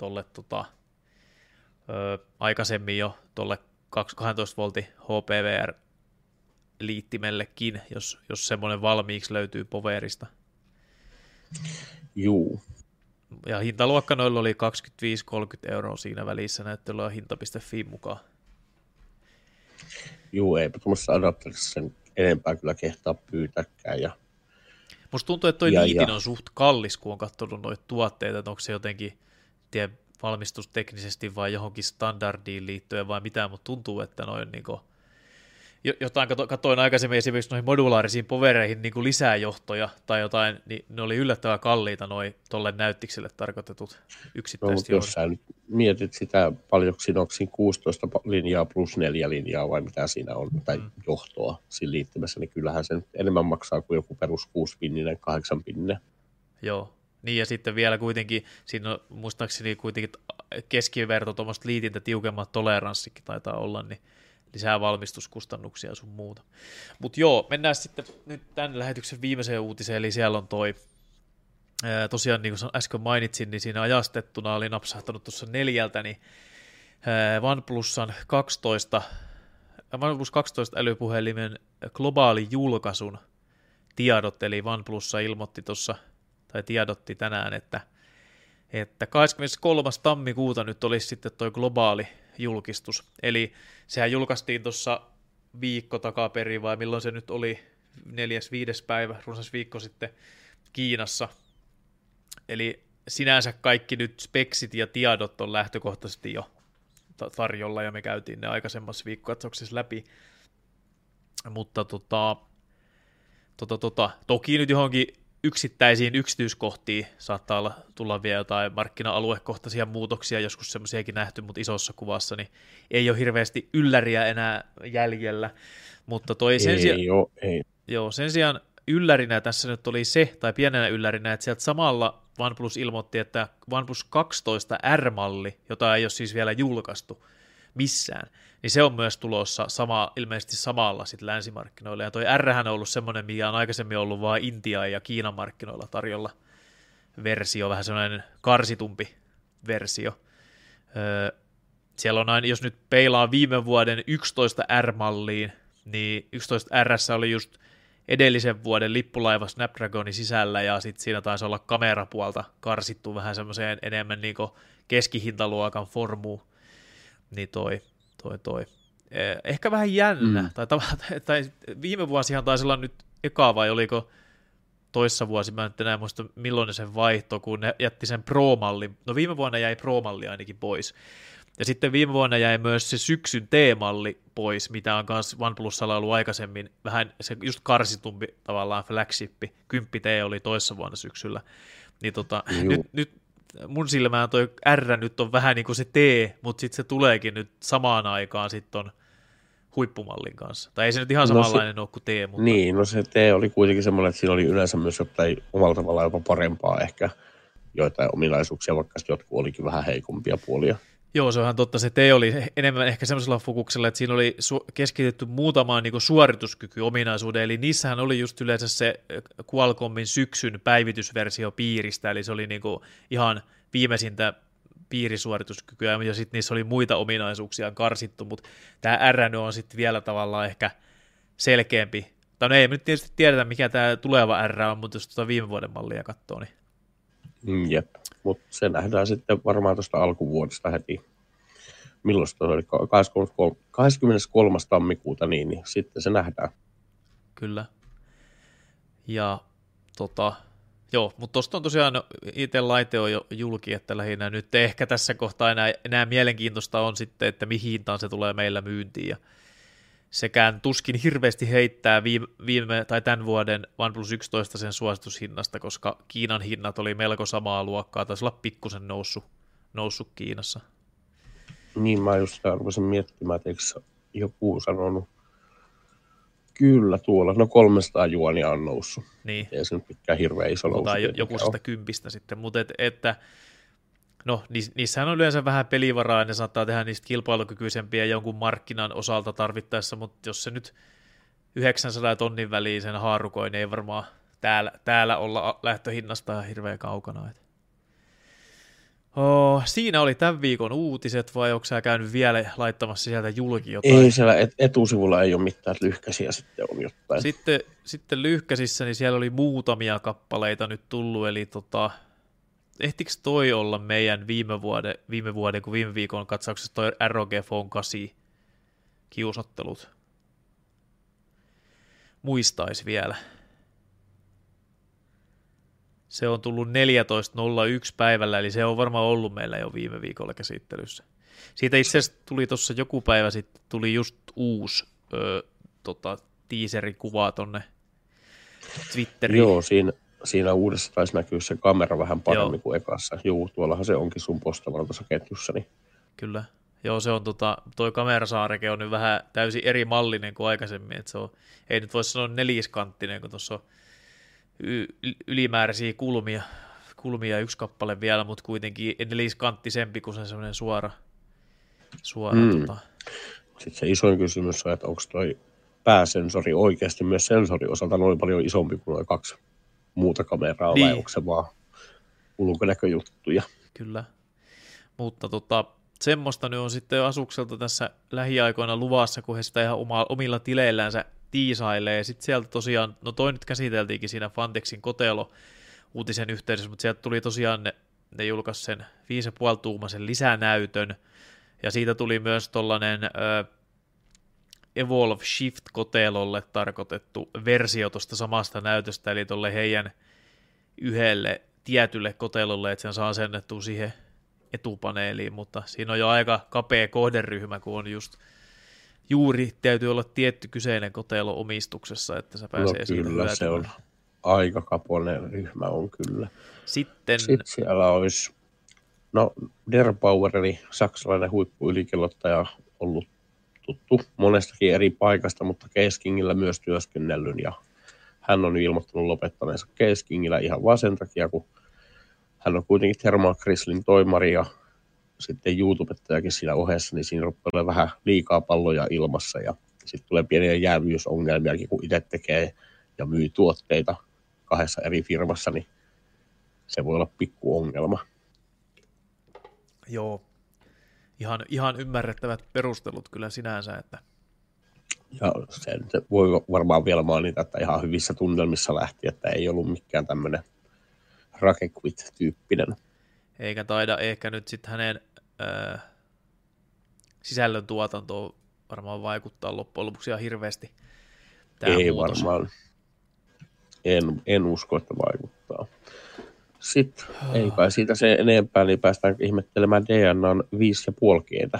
aikaisemmin jo tolle 12 voltin HPVR-liittimellekin, jos semmoinen valmiiksi löytyy Powerista. Juu. Ja hintaluokka noilla oli 25-30 € siinä välissä, näyttely on hinta.fi mukaan. Juu, eipä tuommoisessa adapterissa sen enempää kyllä kehtaa pyytäkään. Ja musta tuntuu, että toi liitin on suht kallis, kun on katsonut noita tuotteita, että onko se jotenkin valmistusteknisesti vai johonkin standardiin liittyen vai mitään, mutta tuntuu, että noin niinku, jotain katsoin aikaisemmin esimerkiksi noihin modulaarisiin powereihin niinku lisäjohtoja tai jotain, niin ne oli yllättävän kalliita noi tolle näyttikselle tarkoitetut yksittäiset johdot. Jos sä nyt mietit sitä, paljonko siinä onko siinä 16 linjaa plus 4 linjaa vai mitä siinä on, tai johtoa siinä liittymässä, niin kyllähän se enemmän maksaa kuin joku perus 6-pinninen, 8-pinninen. Joo, niin ja sitten vielä kuitenkin, siinä on muistaakseni kuitenkin keskiverto tuommoista liitintä tiukemmat toleranssikin taitaa olla, niin lisää valmistuskustannuksia ja sun muuta. Mutta joo, mennään sitten nyt tämän lähetyksen viimeiseen uutiseen, eli siellä on toi, tosiaan niin kuin äsken mainitsin, niin siinä ajastettuna oli napsahtanut tuossa 4, niin OnePlus 12 älypuhelimen globaali julkaisun tiedot, eli OnePlus ilmoitti tuossa, tai tiedotti tänään, että 23. tammikuuta nyt olisi sitten toi globaali julkistus. Eli sehän julkaistiin tuossa viikko takaperin, vai milloin se nyt oli, 4.5. päivä, runsas viikko sitten Kiinassa. Eli sinänsä kaikki nyt speksit ja tiedot on lähtökohtaisesti jo tarjolla, ja me käytiin ne aikaisemmassa viikkokatsauksessa läpi. Mutta toki nyt johonkin yksittäisiin yksityiskohtiin saattaa tulla vielä jotain markkina-aluekohtaisia muutoksia, joskus semmoisiakin nähty, mutta isossa kuvassa niin ei ole hirveästi ylläriä enää jäljellä, mutta sen sijaan yllärinä tässä nyt oli se, tai pienenä yllärinä, että sieltä samalla OnePlus ilmoitti, että OnePlus 12 R-malli, jota ei ole siis vielä julkaistu missään, niin se on myös tulossa ilmeisesti samalla sitten länsimarkkinoilla. Ja toi R-hän on ollut semmoinen, mikä on aikaisemmin ollut vain Intian ja Kiinan markkinoilla tarjolla versio, vähän semmoinen karsitumpi versio. Siellä on aina, jos nyt peilaa viime vuoden 11 R-malliin, niin 11 R:ssä oli just edellisen vuoden lippulaiva Snapdragonin sisällä, ja sitten siinä taisi olla kamerapuolta karsittu vähän semmoiseen enemmän niin kuin keskihintaluokan formuun. Niin toi. Ehkä vähän jännä, tai viime vuosihan taisi olla nyt eka, vai oliko toissa vuosi, mä en enää muista milloin ne sen vaihto, kun ne jätti sen Pro-mallin, no viime vuonna jäi Pro-malli ainakin pois, ja sitten viime vuonna jäi myös se syksyn T-malli pois, mitä on myös OnePlusalla ollut aikaisemmin, vähän se just karsitumpi tavallaan flagshippi, 10T oli toissa vuonna syksyllä, niin nyt mun silmään toi R nyt on vähän niin kuin se T, mutta sitten se tuleekin nyt samaan aikaan sitten on huippumallin kanssa. Tai ei se nyt ihan samanlainen ole kuin T, mutta... Niin, no se T oli kuitenkin semmoinen, että siinä oli yleensä myös jotain omalla tavallaan jopa parempaa ehkä joitain ominaisuuksia, vaikka jotkut olikin vähän heikompia puolia. Joo, se on ihan totta. Se T oli enemmän ehkä semmoisella fokuksella, että siinä oli keskitytty muutamaan niin suorituskykyominaisuuteen, eli niissähän oli just yleensä se Qualcommin syksyn päivitysversio piiristä, eli se oli niin kuin ihan viimeisintä piirisuorituskykyä, ja sitten niissä oli muita ominaisuuksia karsittu, mutta tämä R on sitten vielä tavallaan ehkä selkeämpi. Tai no ei me nyt tietysti tiedetä, mikä tämä tuleva R on, mutta jos tuota viime vuoden mallia katsoo, niin... Jep, mutta se nähdään sitten varmaan tuosta alkuvuodesta heti. Milloin se oli? 23. tammikuuta, niin sitten se nähdään. Kyllä. Ja joo, mutta tuosta on tosiaan itse laite on jo julki, että lähinnä nyt ehkä tässä kohtaa enää mielenkiintoista on sitten, että mihin hintaan se tulee meillä myyntiin. Ja sekään tuskin hirveästi heittää viime tai tämän vuoden OnePlus 11 sen suositushinnasta, koska Kiinan hinnat oli melko samaa luokkaa, taisi olla pikkusen noussut Kiinassa. Niin, mä just arvoisin miettimään, että eikö joku sanonut, kyllä tuolla, no 300 juonia on noussut. Niin. Ei se nyt mikään hirveän iso nousu. Tai joku sitä 10 sitten, mutta että no, niissähän on yleensä vähän pelivaraa, ja ne saattaa tehdä niistä kilpailukykyisempiä jonkun markkinan osalta tarvittaessa, mutta jos se nyt 900 tonnin väliin sen haarukoin, niin ei varmaan täällä olla lähtöhinnasta hirveän kaukana. Siinä oli tämän viikon uutiset, vai onko sä käynyt vielä laittamassa sieltä julki jotain? Ei, siellä etusivulla ei ole mitään, lyhkäisiä sitten on jotain. Sitten lyhkäisissä, niin siellä oli muutamia kappaleita nyt tullut, eli ehtikö toi olla meidän viime viikon katsauksessa toi ROG Phone 8 kiusottelut? Muistaisi vielä. Se on tullut 14.01 päivällä, eli se on varmaan ollut meillä jo viime viikolla käsittelyssä. Siitä itse asiassa tuli tuossa joku päivä sitten, tuli just uusi teaserikuva tonne Twitteriin. Joo, siinä uudessa taisi näkyä se kamera vähän paremmin kuin ekassa. Joo, tuollahan se onkin sun postavana tuossa ketjussa. Niin. Kyllä. Joo, se on toi kamerasaareke on nyt vähän täysin eri mallinen kuin aikaisemmin, että se on, ei nyt voi sanoa neliskanttinen, kun tuossa on ylimääräisiä kulmia yksi kappale vielä, mutta kuitenkin neliskanttisempi kuin se semmoinen suora. Sitten se isoin kysymys on, että onko toi pääsensori oikeasti myös sensorin osalta noin paljon isompi kuin noin kaksi muuta kameraa, vai onko se vaan ulkonäköjuttuja? Kyllä, mutta semmoista nyt on sitten Asukselta tässä lähiaikoina luvassa, kun he sitä ihan omilla tileillänsä tiisailee, ja sitten sieltä tosiaan, no toi nyt käsiteltiinkin siinä Fantexin Kotelo-uutisen yhteydessä, mutta sieltä tuli tosiaan ne julkaisi sen 5,5-tuumaisen lisänäytön, ja siitä tuli myös tollainen Evolve Shift Kotelolle tarkoitettu versio tuosta samasta näytöstä, eli tolle heidän yhdelle tietylle kotelolle, että sen saa asennettua siihen etupaneeliin, mutta siinä on jo aika kapea kohderyhmä, kun on just juuri täytyy olla tietty kyseinen kotelo omistuksessa, että se pääsee siitä hyötymään. Kyllä, se on aika kapoinen ryhmä on kyllä. Sitten siellä olisi, Der Bauer, eli saksalainen huippuylikellottaja, ollut tuttu monestakin eri paikasta, mutta Case Kingillä myös työskennellyt, ja hän on ilmoittanut lopettaneensa Case Kingillä ihan vaan sen takia, kun hän on kuitenkin Thermal Krislin toimari ja sitten YouTubettajakin siinä ohessa, niin siinä rupeaa olemaan vähän liikaa palloja ilmassa, ja sitten tulee pieniä jäävyysongelmiakin, kun itse tekee ja myy tuotteita kahdessa eri firmassa, niin se voi olla pikku ongelma. Joo, ihan ymmärrettävät perustelut kyllä sinänsä, että... Ja se voi varmaan vielä mainita, että ihan hyvissä tunnelmissa lähti, että ei ollut mikään tämmöinen Rakequit-tyyppinen. Eikä taida ehkä nyt sitten hänen sisällön tuotantoon varmaan vaikuttaa loppujen lopuksi ihan hirveästi. Ei muutos. Varmaan. En usko, että vaikuttaa. Sitten ei kai siitä se enempää, niin päästään ihmettelemään DNAn 5,5G:tä.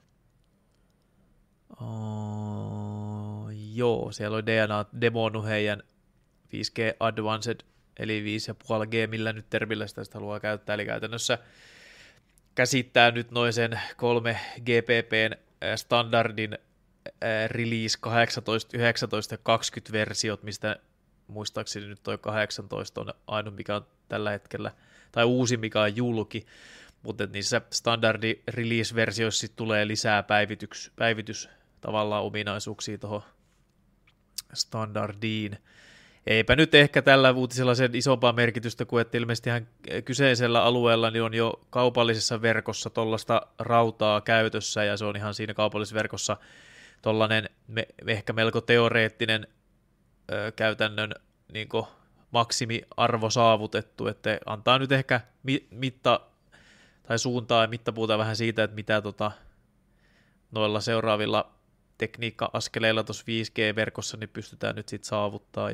Joo, siellä oli DNA demonnut heidän 5G Advanced, eli 5,5G, millä nyt termillä sitä haluaa käyttää, eli käytännössä käsittää nyt noin sen 3 GPPn standardin release 18, 19 ja 20 versiot, mistä muistaakseni nyt toi 18 on ainoa, mikä on tällä hetkellä, tai uusi, mikä on julki, mutta niissä standardi release-versioissa tulee lisää päivitys tavallaan ominaisuuksia tuohon standardiin. Eipä nyt ehkä tällä uutisella sen isompaa merkitystä kuin, että ilmeisesti ihan kyseisellä alueella niin on jo kaupallisessa verkossa tuollaista rautaa käytössä, ja se on ihan siinä kaupallisessa verkossa tuollainen ehkä melko teoreettinen käytännön niin kuin maksimiarvo saavutettu, että antaa nyt ehkä mitta tai suuntaa ja mittapuuta vähän siitä, että mitä noilla seuraavilla tekniikka-askeleilla tuossa 5G-verkossa niin pystytään nyt sitten saavuttaa,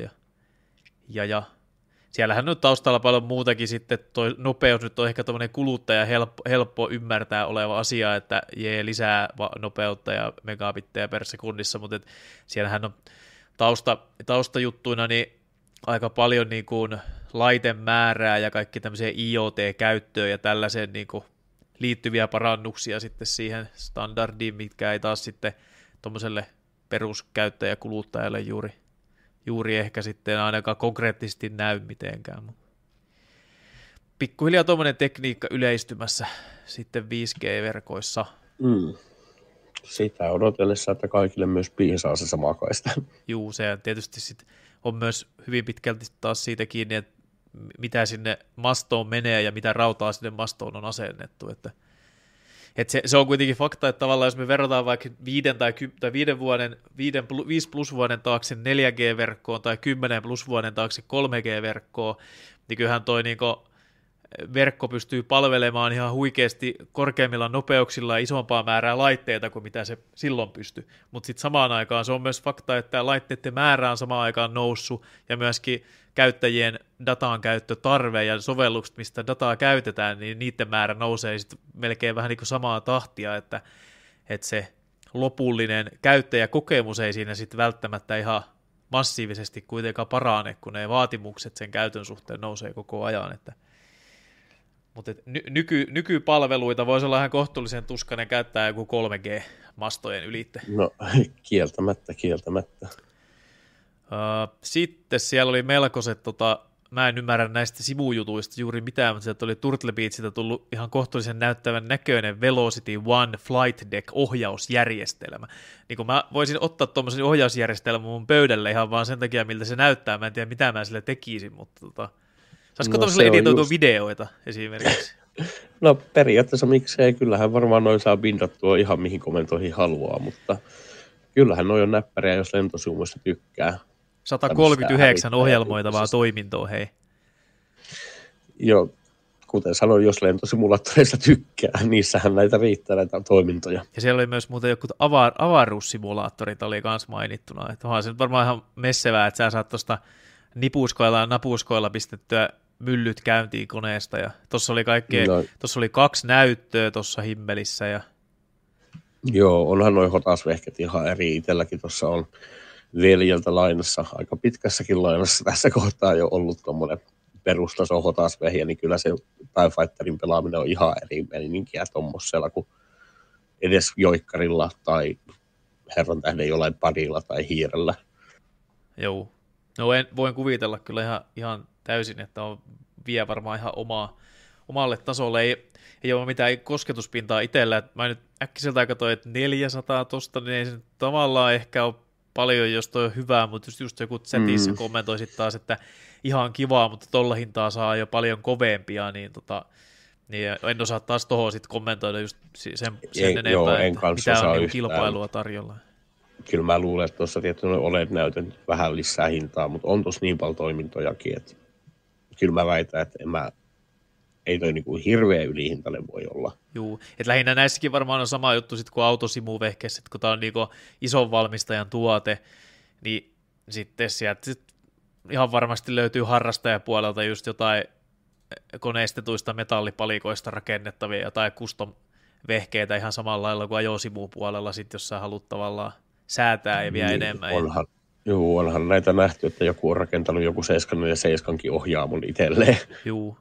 ja siellähän on taustalla paljon muutakin sitten, toi nopeus nyt on ehkä tämmöinen kuluttaja helppo ymmärtää oleva asia, että lisää nopeutta ja megabittejä per sekunnissa, mutta siellähän on taustajuttuina niin aika paljon niin kuin laitemäärää ja kaikki tämmöisiä IoT-käyttöön ja tällaiseen niin kuin liittyviä parannuksia sitten siihen standardiin, mitkä ei taas sitten tuommoiselle peruskäyttäjäkuluttajalle juuri ehkä sitten ainakaan konkreettisesti näy mitenkään. Pikkuhiljaa tuommoinen tekniikka yleistymässä sitten 5G-verkoissa. Sitä odotellessa, että kaikille myös piisaa se sama kaista. Juu, se tietysti sit on myös hyvin pitkälti taas siitä kiinni, että mitä sinne mastoon menee ja mitä rautaa sinne mastoon on asennettu. Että se on kuitenkin fakta, että tavallaan jos me verrataan vaikka 5 plus vuoden taakse 4G-verkkoon tai 10 plus vuoden taakse 3G-verkkoon, niin kyllähän toi niinku verkko pystyy palvelemaan ihan huikeasti korkeimmilla nopeuksilla ja isompaa määrää laitteita kuin mitä se silloin pystyi. Mutta sitten samaan aikaan se on myös fakta, että laitteiden määrä on samaan aikaan noussut ja myöskin käyttäjien datan käyttötarve ja sovellukset, mistä dataa käytetään, niin niiden määrä nousee sitten melkein vähän niin kuin samaa tahtia, että se lopullinen käyttäjäkokemus ei siinä sitten välttämättä ihan massiivisesti kuitenkaan parane, kun ne vaatimukset sen käytön suhteen nousee koko ajan, mutta nykypalveluita voisi olla ihan kohtuullisen tuskainen käyttää joku 3G-mastojen ylitte. No, kieltämättä. Sitten siellä oli melkoiset, mä en ymmärrä näistä sivujutuista juuri mitään, mutta sieltä oli Turtle Beachiltä tullut ihan kohtuullisen näyttävän näköinen Velocity One Flight Deck-ohjausjärjestelmä. Niin kun mä voisin ottaa tuommoisen ohjausjärjestelmän mun pöydälle ihan vaan sen takia, miltä se näyttää, mä en tiedä mitä mä sille tekisin, mutta saisiko tuollaiselle editoitua videoita esimerkiksi? No periaatteessa miksei, kyllähän varmaan noin saa bindattua ihan mihin komentoihin haluaa, mutta kyllähän noin on näppäriä, jos lentosumuista tykkää. 139 ohjelmoitavaa toimintoa, hei. Joo, kuten sanoin, jos lentosimulaattoreista tykkää, niissähän näitä riittää näitä toimintoja. Ja siellä oli myös muuten joku avaruussimulaattorit oli myös mainittuna. Että onhan se nyt varmaan ihan messevää, että sä saat tuosta nipuskoilla ja napuskoilla pistettyä myllyt käyntiin koneesta. Ja tuossa oli 2 näyttöä tuossa himmelissä. Ja joo, onhan noin hotasvehket ihan eri. Itselläkin tuossa on veljeltä lainassa, aika pitkässäkin lainassa tässä kohtaa jo ollut tuommoinen perustaso hotasvehjä, niin kyllä se TIE Fighterin pelaaminen on ihan eri meininkiä tuommoisella kuin edes joikkarilla tai herran tähden jollain padilla tai hiirellä. Joo, no voin kuvitella kyllä ihan täysin, että vie varmaan ihan omalle tasolle. Ei ole mitään kosketuspintaa itsellä. Mä nyt äkkiseltään katsoin, että 400 tosta, niin ei se tavallaan ehkä ole paljon, jos toi on hyvää, mutta just joku chatissä kommentoi sitten taas, että ihan kivaa, mutta tolla hintaa saa jo paljon kovempia, niin, niin en osaa taas tohon sitten kommentoida just sen enempää, joo, että mitä on niin kilpailua tarjolla. Kyllä mä luulen, että tuossa tietysti OLED-näytön vähän lisää hintaa, mutta on tuossa niin paljon toimintojakin, että kyllä mä väitän, että ei toi niinku hirveä ylihintainen voi olla. Juu, että lähinnä näissäkin varmaan on sama juttu sitten kuin autosimuvehkeessä, että kun tämä on niinku ison valmistajan tuote, niin sitten sieltä ihan varmasti löytyy harrastajapuolelta just jotain koneistetuista metallipalikoista rakennettavia jotain custom-vehkeitä ihan samalla lailla kuin ajosivupuolella, sit, jos sä haluat tavallaan säätää ja vielä Niin, enemmän. onhan näitä nähty, että joku on rakentanut joku 747 ohjaamon itselleen. Juu.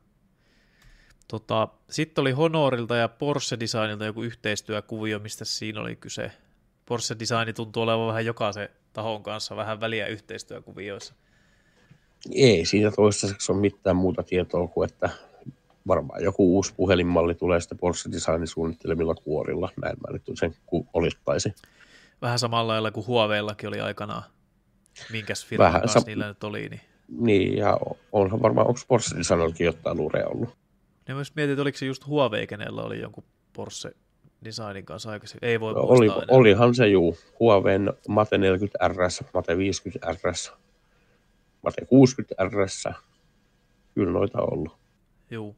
Sitten oli Honorilta ja Porsche Designilta joku yhteistyökuvio, mistä siinä oli kyse. Porsche Design tuntuu olevan vähän jokaisen tahon kanssa vähän väliä yhteistyökuvioissa. Ei siinä toistaiseksi ole mitään muuta tietoa kuin, että varmaan joku uusi puhelinmalli tulee sitten Porsche Designin suunnittelemilla kuorilla. Näin mä nyt sen olittaisin. Vähän samalla lailla kuin Huaweillakin oli aikanaan. Minkäs firman kanssa niillä nyt oli. Niin, ja onhan varmaan, onko Porsche Designillakin jotain luurea ollut? Ja myös mietin, että oliko se just Huawei, kenellä oli jonkun Porsche Designin kanssa aikaisemmin. Ei voi olihan se juu. Huawein Mate 40 RS, Mate 50 RS, Mate 60 RS. Kyllä noita on ollut. Joo.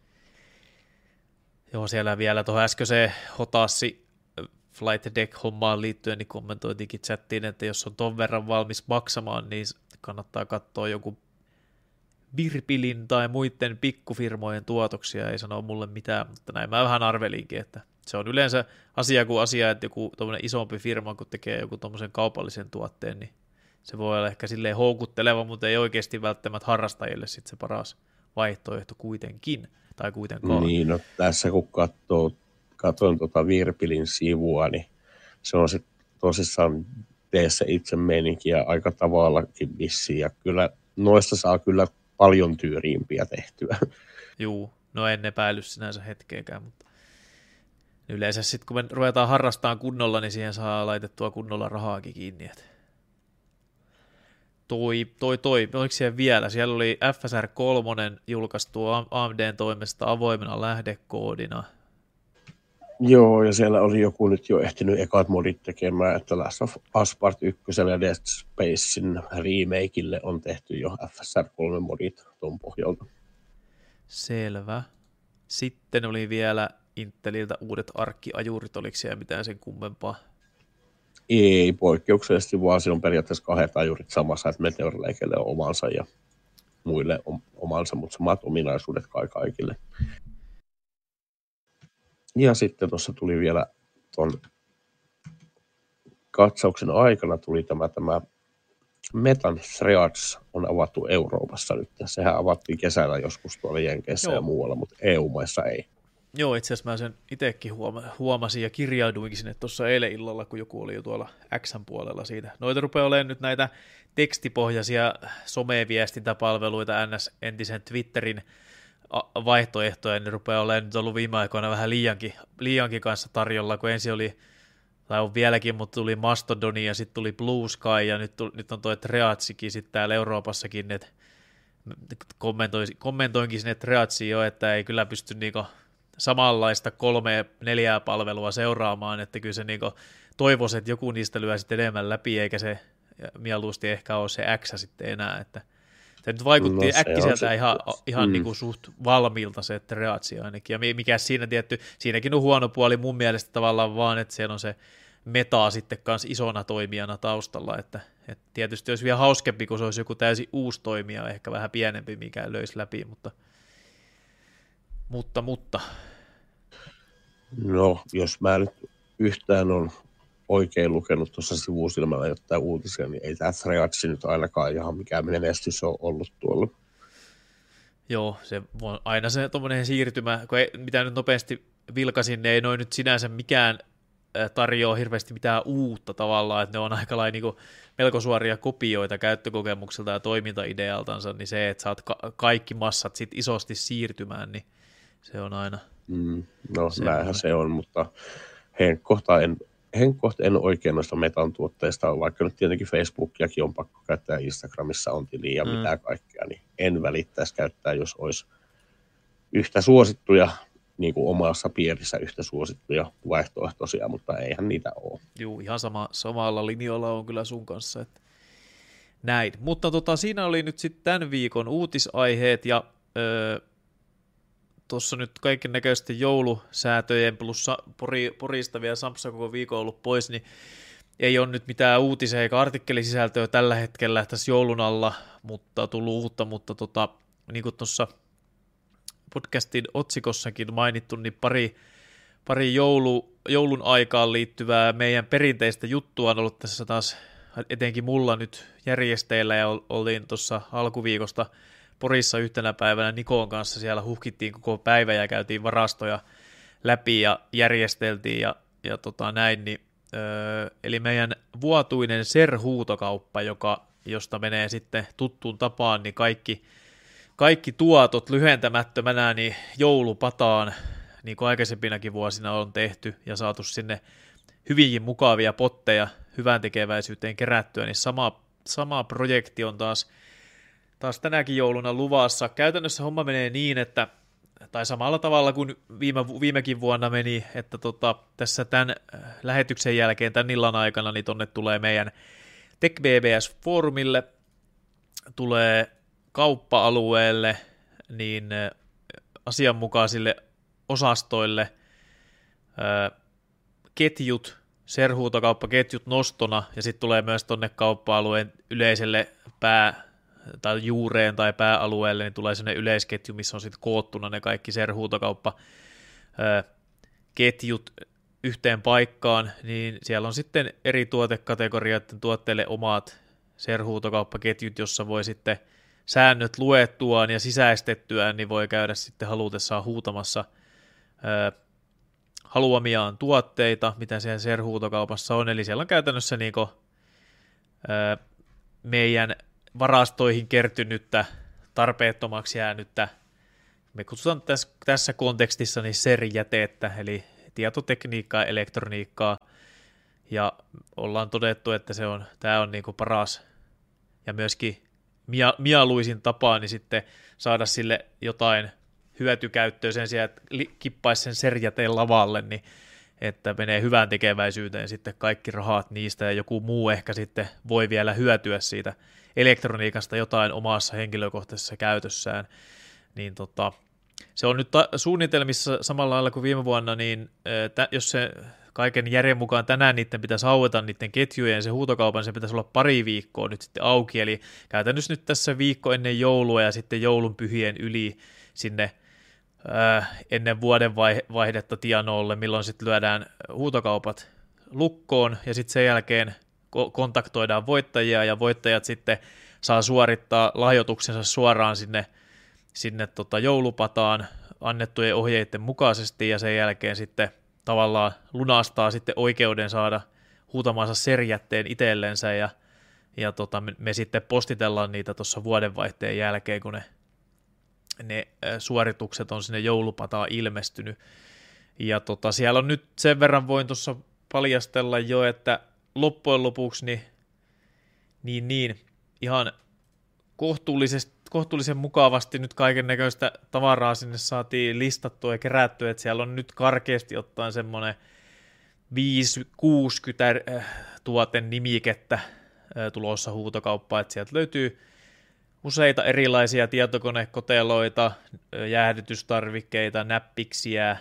Joo, siellä vielä tuohon äskeiseen Hotassi Flight Deck-hommaan liittyen, niin kommentoitiinkin chattiin, että jos on ton verran valmis maksamaan, niin kannattaa katsoa joku Virpilin tai muiden pikkufirmojen tuotoksia, ei sano mulle mitään, mutta näin mä vähän arvelinkin, että se on yleensä asia kuin asia, että joku tommoinen isompi firma, kun tekee joku tommoisen kaupallisen tuotteen, niin se voi olla ehkä silleen houkutteleva, mutta ei oikeasti välttämättä harrastajille sitten se paras vaihtoehto kuitenkin, tai kuitenkaan. Niin, no tässä kun katsoin Virpilin sivua, niin se on sitten tosissaan tee se itse meininkiä aika tavallakin vissiin, ja kyllä noista saa kyllä paljon tyyriimpiä tehtyä. Juu, no en epäily sinänsä hetkeäkään, mutta yleensä sitten kun me ruvetaan harrastamaan kunnolla, niin siihen saa laitettua kunnolla rahaakin kiinni. Että oliko siellä vielä? Siellä oli FSR 3 julkaistu AMDn toimesta avoimena lähdekoodina. Joo, ja siellä oli joku nyt jo ehtinyt ekat modit tekemään, että Last of Us Part 1 ja Dead Spacein remakeille on tehty jo FSR 3 modit tuon pohjalta. Selvä. Sitten oli vielä Inteliltä uudet arkkiajurit, oliko siellä mitään sen kummempaa? Ei, poikkeuksellisesti vaan siinä on periaatteessa 2 ajurit samassa, että Meteor Lakeille on omansa ja muille on omansa, mutta samat ominaisuudet kaikille. Ja sitten tuossa tuli vielä tuon katsauksen aikana tuli tämä Metan Threads on avattu Euroopassa nyt. Sehän avattiin kesällä joskus tuolla Jenkeissä ja muualla, mutta EU-maissa ei. Joo, itse asiassa mä sen itsekin huomasin ja kirjauduinkin sinne tuossa eilen illalla, kun joku oli jo tuolla X:n puolella siitä. Noita rupeaa olemaan nyt näitä tekstipohjaisia someviestintäpalveluita entisen Twitterin vaihtoehtoja, niin rupeaa olemaan nyt ollut viime aikoina vähän liiankin kanssa tarjolla, kun ensin oli, tai on vieläkin, mutta tuli Mastodoni ja sitten tuli Blue Sky ja nyt on toi Threadskin sitten täällä Euroopassakin, että kommentoinkin sinne Threadsiin jo, että ei kyllä pysty niinku samanlaista 3-4 palvelua seuraamaan, että kyllä se niinku toivoisi, että joku niistä lyö sitten enemmän läpi, eikä se mieluusti ehkä ole se X sitten enää, että se nyt vaikutti äkkiseltä ihan niinku suht valmiilta se Threadsi ainakin, ja mikä siinä tietty, siinäkin on huono puoli mun mielestä tavallaan vaan, että siellä on se Meta sitten kanssa isona toimijana taustalla, että tietysti olisi vielä hauskempi, kun se olisi joku täysin uusi toimija, ehkä vähän pienempi, mikä löisi läpi, mutta. No, jos mä nyt yhtään on oikein lukenut tuossa sivusilmällä jotain uutisia, niin ei tämä Threads nyt ainakaan ihan mikään menestys on ollut tuolla. Joo, se on aina se tuommoinen siirtymä, kun mitä nyt nopeasti vilkasin, niin ei noin nyt sinänsä mikään tarjoaa hirveästi mitään uutta tavallaan, että ne on aika lailla niin melko suoria kopioita käyttökokemukselta ja toimintaidealtansa, niin se, että saat kaikki massat sit isosti siirtymään, niin se on aina no näinhän se on, mutta henkkohta en oikein noista Metan tuotteista, vaikka nyt tietenkin Facebookiakin on pakko käyttää ja Instagramissa on tili ja mitä kaikkea, niin en välittäisi käyttää, jos olisi yhtä suosittuja, niin kuin omassa piirissä yhtä suosittuja vaihtoehtoisia, mutta eihän niitä ole. Joo, ihan samalla linjoilla on kyllä sun kanssa, että näin. Mutta siinä oli nyt sitten tämän viikon uutisaiheet ja tuossa nyt kaiken näköisesti joulusäätöjen plus porista vielä Samsa koko viikon ollut pois, niin ei ole nyt mitään uutisia eikä artikkelisisältöä tällä hetkellä tässä joulun alla, mutta tullut uutta, mutta niin kuin tuossa podcastin otsikossakin mainittu, niin pari joulun aikaan liittyvää meidän perinteistä juttua on ollut tässä taas etenkin mulla nyt järjesteillä, ja oltiin tuossa alkuviikosta Porissa yhtenä päivänä Nikon kanssa, siellä huhkittiin koko päivä ja käytiin varastoja läpi ja järjesteltiin ja näin, niin, eli meidän vuotuinen SER-huutokauppa, josta menee sitten tuttuun tapaan, niin kaikki tuotot lyhentämättömänä niin joulupataan, niin kuin aikaisempinakin vuosina on tehty ja saatu sinne hyvinkin mukavia potteja hyvän tekeväisyyteen kerättyä, niin sama projekti on taas tänäkin jouluna luvassa. Käytännössä homma menee niin, että tai samalla tavalla kuin viimekin vuonna meni, että tässä tämän lähetyksen jälkeen, tämän illan aikana, niin tonne tulee meidän TechBBS-foorumille, tulee kauppa-alueelle, niin asianmukaisille osastoille ketjut, SER-huutokauppaketjut nostona, ja sitten tulee myös tonne kauppa-alueen yleiselle tai juureen tai pääalueelle, niin tulee sellainen yleisketju, missä on sitten koottuna ne kaikki SER-huutokauppaketjut yhteen paikkaan, niin siellä on sitten eri tuotekategorioiden tuotteille omat SER-huutokauppaketjut, jossa voi sitten säännöt luettuaan ja sisäistettyään, niin voi käydä sitten halutessaan huutamassa haluamiaan tuotteita, mitä siellä SER-huutokaupassa on, eli siellä on käytännössä niinku, meidän varastoihin kertynyttä, tarpeettomaksi jäänyttä, me kutsutaan tässä kontekstissa niin SER-jätettä, eli tietotekniikkaa, elektroniikkaa, ja ollaan todettu, että tämä on niinku paras ja myöskin mieluisin tapa niin sitten saada sille jotain hyötykäyttöä sen sijaan, että kippaisi sen SER-jäteen lavalle, niin että menee hyvään tekeväisyyteen sitten kaikki rahat niistä, ja joku muu ehkä sitten voi vielä hyötyä siitä elektroniikasta jotain omassa henkilökohtaisessa käytössään, niin se on nyt suunnitelmissa samalla lailla kuin viime vuonna, niin jos se kaiken järjen mukaan tänään niiden pitäisi aueta niiden ketjujen, se huutokaupan, se pitäisi olla pari viikkoa nyt sitten auki, eli käytännössä nyt tässä viikko ennen joulua ja sitten joulun pyhien yli sinne ennen vuoden vaihdetta Tianoolle, milloin sitten lyödään huutokaupat lukkoon, ja sitten sen jälkeen kontaktoidaan voittajia, ja voittajat sitten saa suorittaa lahjoituksensa suoraan sinne joulupataan annettujen ohjeiden mukaisesti, ja sen jälkeen sitten tavallaan lunastaa sitten oikeuden saada huutamansa SER-jätteen itsellensä, ja me sitten postitellaan niitä tuossa vuodenvaihteen jälkeen, kun ne suoritukset on sinne joulupataan ilmestynyt. Ja siellä on nyt sen verran voin tuossa paljastella jo, että loppujen lopuksi niin ihan kohtuullisen mukavasti nyt kaiken näköistä tavaraa sinne saatiin listattua ja kerättyä, että siellä on nyt karkeasti ottaen semmoinen 5-60 tuotenimikettä tulossa huutokauppaan, että sieltä löytyy useita erilaisia tietokonekoteloita, jäähdytystarvikkeita, näppiksiä,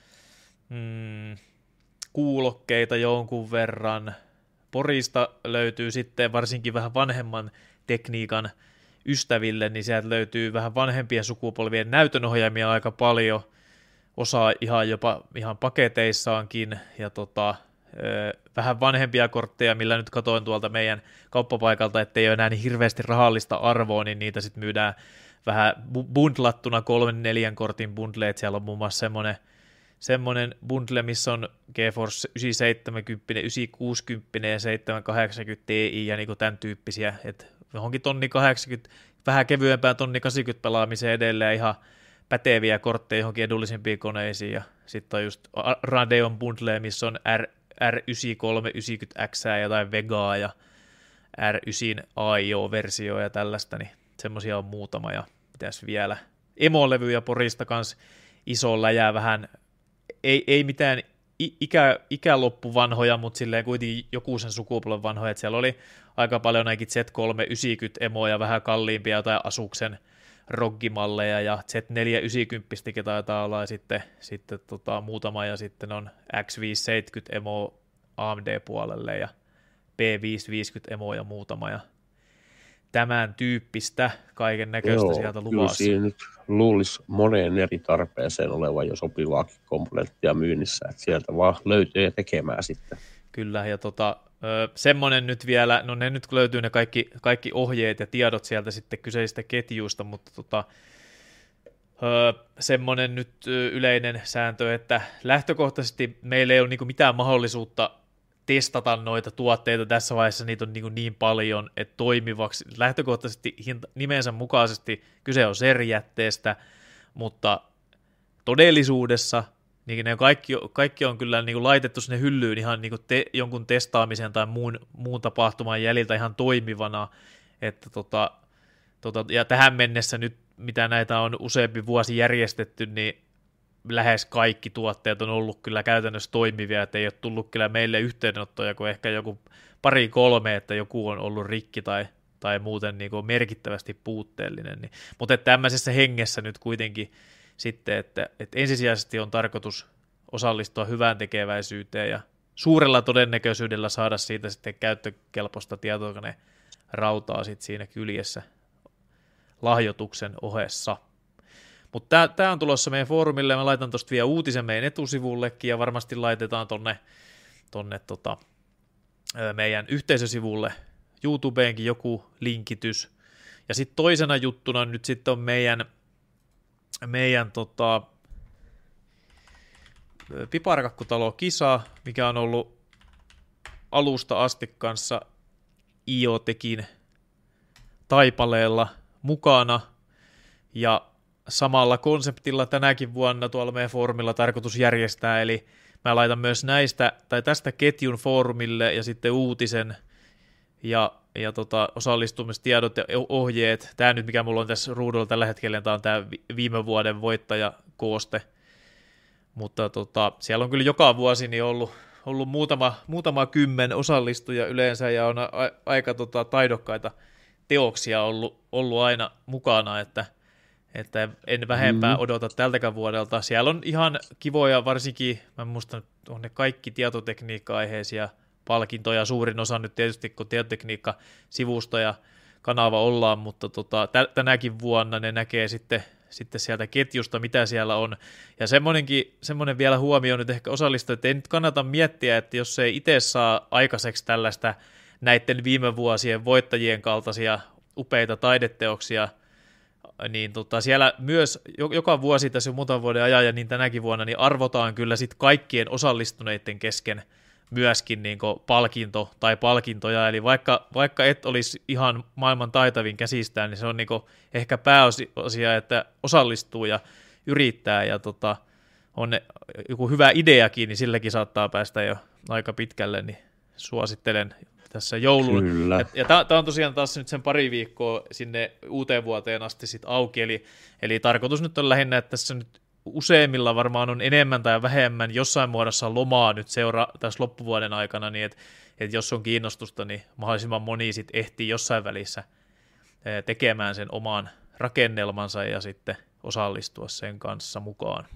kuulokkeita jonkun verran. Porista löytyy sitten varsinkin vähän vanhemman tekniikan ystäville, niin sieltä löytyy vähän vanhempien sukupolvien näytönohjaimia aika paljon, osa jopa ihan paketeissaankin, ja vähän vanhempia kortteja, millä nyt katoin tuolta meidän kauppapaikalta, ettei ole enää niin hirveästi rahallista arvoa, niin niitä sitten myydään vähän bundlattuna 3-4 kortin bundleet. Siellä on muun muassa semmoinen bundle, missä on GeForce 970, 960 ja 780 Ti ja niinku tämän tyyppisiä, että johonkin 1080, vähän kevyempään 1080 pelaamiseen edelleen ihan päteviä kortteja johonkin edullisempiin koneisiin, ja sitten on just Radeon bundle, missä on R93 90X ja jotain Vegaa ja R9 AIO-versio ja tällaista, niin semmoisia on muutama, ja pitäisi vielä emolevyjä Porista kanssa iso läjää vähän, ei mitään ikäloppu vanhoja, mutta silleen kuitenkin joku sen sukupolven vanhoja, että siellä oli aika paljon näinkin Z3 90 emoja, vähän kalliimpia jotain Asuksen roggimalleja, ja Z4 90 taitaa olla, ja sitten muutama, ja sitten on X570 emo AMD-puolelle, ja P550 emoja muutama ja tämän tyyppistä kaiken näköistä sieltä luvassa. Kyllä siinä nyt luulisi moneen eri tarpeeseen olevan jo sopivaakin komponenttia myynnissä, että sieltä vaan löytyy ja tekemään sitten. Kyllä, ja semmoinen nyt vielä, no ne nyt löytyy ne kaikki ohjeet ja tiedot sieltä sitten kyseisistä ketjuista, mutta semmoinen nyt yleinen sääntö, että lähtökohtaisesti meillä ei ole niinku mitään mahdollisuutta testata noita tuotteita tässä vaiheessa, niitä on niin paljon, että toimivaksi. Lähtökohtaisesti nimensä mukaisesti kyse on serijätteestä, mutta todellisuudessa niin ne kaikki on kyllä niin laitettu sinne hyllyyn ihan niin jonkun testaamisen tai muun tapahtuman jäljiltä ihan toimivana, että ja tähän mennessä nyt, mitä näitä on useampi vuosi järjestetty, niin lähes kaikki tuotteet on ollut kyllä käytännössä toimivia, että ei ole tullut kyllä meille yhteydenottoja, kun ehkä joku 2-3, että joku on ollut rikki tai muuten niin kuin merkittävästi puutteellinen. Niin. Mutta tämmöisessä hengessä nyt kuitenkin sitten, että ensisijaisesti on tarkoitus osallistua hyvään tekeväisyyteen ja suurella todennäköisyydellä saada siitä sitten käyttökelpoista tietokonerautaa sitten siinä kyljessä lahjoituksen ohessa. Mutta tämä on tulossa meidän foorumille, ja mä laitan tuosta vielä uutisen meidän etusivullekin, ja varmasti laitetaan tonne meidän yhteisösivulle YouTubeenkin joku linkitys. Ja sitten toisena juttuna nyt sitten on meidän Piparkakkutalo-kisa, mikä on ollut alusta asti kanssa IoTekin taipaleella mukana, ja samalla konseptilla tänäkin vuonna tuolla meidän foorumilla tarkoitus järjestää, eli mä laitan myös tästä ketjun foorumille ja sitten uutisen ja osallistumistiedot ja ohjeet. Tämä nyt, mikä mulla on tässä ruudulla tällä hetkellä, tämä on tämä viime vuoden voittajakooste, mutta siellä on kyllä joka vuosi niin ollut muutama kymmen osallistuja yleensä, ja on aika taidokkaita teoksia ollut aina mukana, että en vähempää odota tältäkään vuodelta. Siellä on ihan kivoja, varsinkin, mä muistan, on ne kaikki tietotekniikka-aiheisia palkintoja, suurin osa nyt tietysti, kun tietotekniikka-sivusto ja kanava ollaan, mutta tänäkin vuonna ne näkee sitten sieltä ketjusta, mitä siellä on. Ja semmoinen vielä huomio nyt ehkä osallistua, että ei nyt kannata miettiä, että jos ei itse saa aikaiseksi tällaista näiden viime vuosien voittajien kaltaisia upeita taideteoksia, niin siellä myös joka vuosi tässä jo muutaman vuoden ajan ja niin tänäkin vuonna niin arvotaan kyllä sit kaikkien osallistuneiden kesken myöskin niin palkinto tai palkintoja, eli vaikka et olisi ihan maailman taitavin käsistään, niin se on niin ehkä pääosia, että osallistuu ja yrittää ja on joku hyvä ideakin, niin silläkin saattaa päästä jo aika pitkälle, niin suosittelen tässä joulun. Ja tämä on tosiaan taas nyt sen pari viikkoa sinne uuteen vuoteen asti sit auki, eli tarkoitus nyt on lähinnä, että tässä nyt useimmilla varmaan on enemmän tai vähemmän jossain muodossa lomaa nyt tässä loppuvuoden aikana, niin että jos on kiinnostusta, niin mahdollisimman moni sit ehtii jossain välissä tekemään sen oman rakennelmansa ja sitten osallistua sen kanssa mukaan.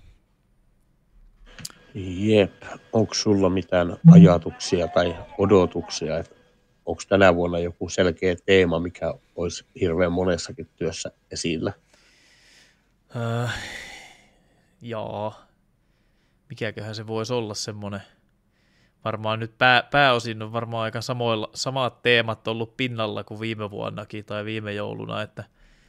Jep, onko sulla mitään ajatuksia tai odotuksia, että onko tänä vuonna joku selkeä teema, mikä olisi hirveän monessakin työssä esillä? Jaa, mikäköhän se voisi olla semmoinen. Varmaan nyt pääosin on varmaan aika samat teemat ollut pinnalla kuin viime vuonnakin tai viime jouluna, että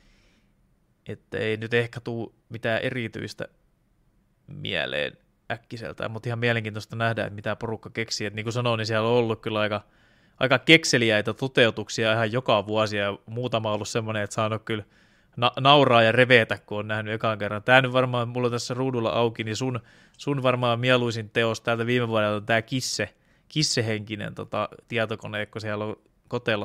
ei nyt ehkä tule mitään erityistä mieleen äkkiseltään, mutta ihan mielenkiintoista nähdä, että mitä porukka keksii. Et niin kuin sanoin, niin siellä on ollut kyllä aika kekseliäitä toteutuksia ihan joka vuosi, ja muutama on ollut semmoinen, että saanut kyllä nauraa ja revetä, kun on nähnyt ekan kerran. Tämä nyt varmaan mulla tässä ruudulla auki, niin sun varmaan mieluisin teos täältä viime vuodelta on tämä kissehenkinen tietokone, kun siellä on kotelo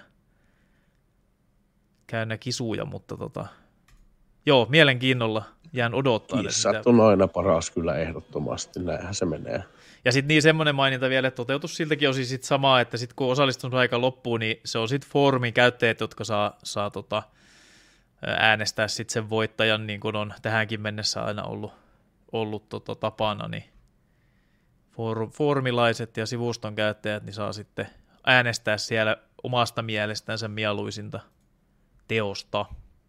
täynnä kisuja, mutta joo, mielenkiinnolla jään odottaa. Kissat on aina paras kyllä ehdottomasti, näinhän se menee. Ja sitten niin semmoinen maininta vielä, että toteutus siltäkin on siis samaa, että sitten kun osallistunut aika loppuu, niin se on sitten foorumin käyttäjät, jotka saa äänestää sitten sen voittajan, niin kuin on tähänkin mennessä aina ollut tapana, niin foorumilaiset ja sivuston käyttäjät niin saa sitten äänestää siellä omasta mielestänsä mieluisinta teosta.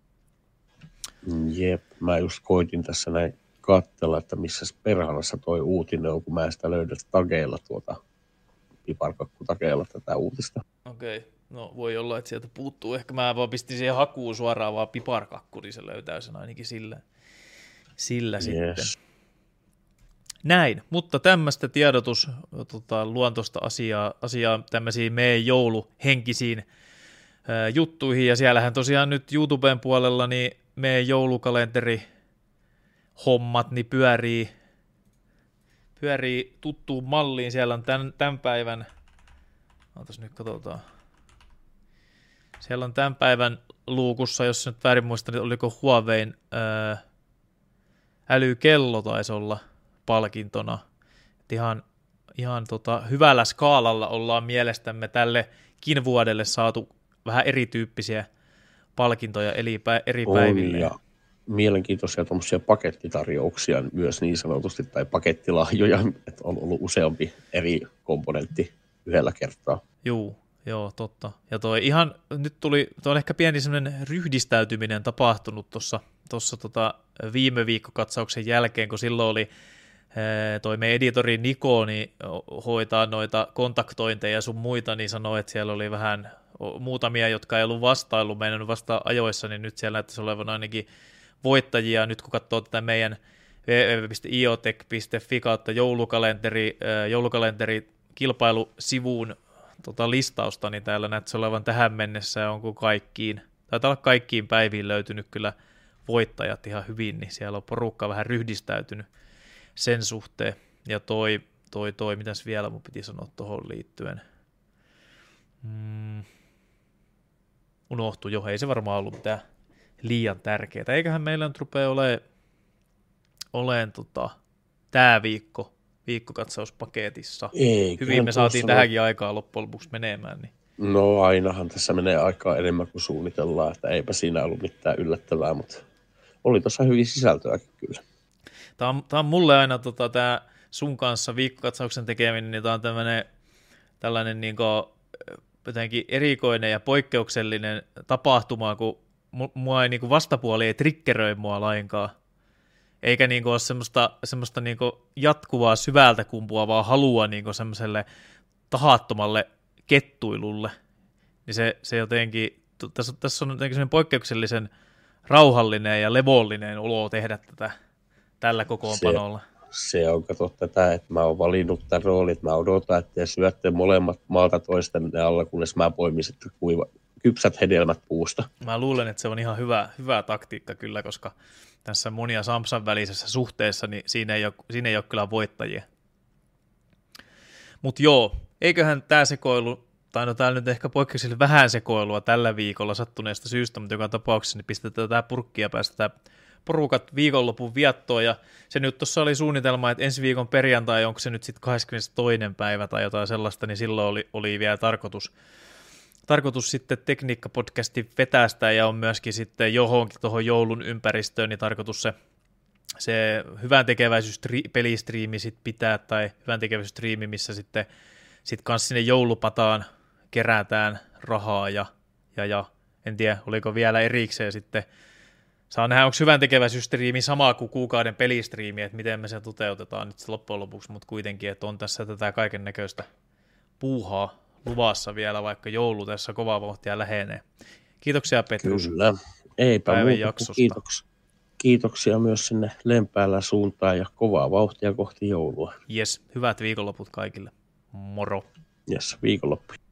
Jep, mä just koitin tässä näin katsella, että missä perhanassa toi uutinen on, kun mä en sitä löydä tageilla piparkakkutageilla tätä uutista. Okei, no voi olla, että sieltä puuttuu. Ehkä mä vaan pistin siihen hakuun suoraan vaan piparkakku, niin se löytää sen ainakin sillä Yes. sitten. Näin, mutta tämmöistä luontoista asiaa tämmöisiin meidän jouluhenkisiin juttuihin, ja siellähän tosiaan nyt YouTuben puolella niin meidän joulukalenteri hommat niin pyörii tuttuun malliin. Siellä on tämän päivän, nyt katsotaan, siellä on tämän päivän luukussa, jos nyt väärin muistan, niin oliko Huawein älykello taisi olla palkintona. Ihan hyvällä skaalalla ollaan mielestämme tällekin vuodelle saatu vähän erityyppisiä palkintoja eri päiville. Ja mielenkiintoisia tuommoisia pakettitarjouksia myös niin sanotusti, tai pakettilahjoja, että on ollut useampi eri komponentti yhdellä kertaa. Joo, totta. Ja nyt on ehkä pieni semmoinen ryhdistäytyminen tapahtunut tuossa viime viikkokatsauksen jälkeen, kun silloin oli toi meidän editori Niko niin hoitaa noita kontaktointeja ja sun muita, niin sanoi, että siellä oli vähän muutamia, jotka ei ollut vastaillut, meinannut vastaa ajoissa, niin nyt siellä näyttäisi olevan ainakin voittajia. Nyt kun katsoo tätä meidän www.iotech.fi kautta joulukalenteri kilpailusivun listausta, niin täällä näyttäisi olevan tähän mennessä ja onko taitaa olla kaikkiin päiviin löytynyt kyllä voittajat ihan hyvin, niin siellä on porukka vähän ryhdistäytynyt sen suhteen. Ja mitäs vielä mun piti sanoa tuohon liittyen. Unohtui jo, ei se varmaan ollut mitään liian tärkeää. Eiköhän meillä nyt rupea oleen tämä viikkokatsaus-paketissa. Hyvin me saatiin tähänkin aikaa loppujen lopuksi menemään. Niin. No ainahan tässä menee aikaa enemmän kuin suunnitellaan, että eipä siinä ollut mitään yllättävää, mutta oli tuossa hyvin sisältöäkin kyllä. Tämä on mulle aina tämä sun kanssa viikkokatsauksen tekeminen, niin tämä on tällainen niin kuin jotenkin erikoinen ja poikkeuksellinen tapahtuma, kun mua ei niin kuin vastapuoli ei triggeröi mua lainkaan. Eikä niin kuin ole semmoista niin kuin jatkuvaa syvältä kumpuavaa halua niin kuin semmoiselle tahattomalle kettuilulle. Niin se jotenkin, tässä on jotenkin semmoinen poikkeuksellisen rauhallinen ja levollinen olo tehdä tätä tällä kokoonpanolla. Se on, kato tätä, että mä oon valinnut tämän roolin, että mä odotan, että te syötte molemmat maalta toisten alla, kunnes mä poimin sitten kypsät hedelmät puusta. Mä luulen, että se on ihan hyvä taktiikka kyllä, koska tässä mun ja Samsan välisessä suhteessa, niin siinä ei ole kyllä voittajia. Mutta joo, eiköhän tämä sekoilu, tai no täällä nyt ehkä poikkeuksellisesti vähän sekoilua tällä viikolla sattuneesta syystä, mutta joka tapauksessa niin pistetään tämä purkki ja päästetään porukat viikonlopun viettoon, ja se nyt tuossa oli suunnitelma, että ensi viikon perjantai, onko se nyt sitten 22. päivä tai jotain sellaista, niin silloin oli vielä tarkoitus sitten tekniikka-podcastin vetästä, ja on myöskin sitten johonkin tuohon joulun ympäristöön, niin tarkoitus se hyvän tekeväisyyspelistriimi sitten pitää, tai hyvän tekeväisyysstriimi, missä sitten kanssa sinne joulupataan kerätään rahaa, ja en tiedä, oliko vielä erikseen sitten. Saa nähdä, onko hyvän tekeväisyysstriimi sama kuin kuukauden pelistriimi, että miten me se toteutetaan nyt loppujen lopuksi, mutta kuitenkin, että on tässä tätä kaiken näköistä puuhaa luvassa vielä, vaikka joulu tässä kovaa vauhtia lähenee. Kiitoksia Petrus. Kyllä, eipä päivän muuta kuin kiitoksia myös sinne Lempäälän suuntaan ja kovaa vauhtia kohti joulua. Jes, hyvät viikonloput kaikille. Moro. Jes, viikonloppu.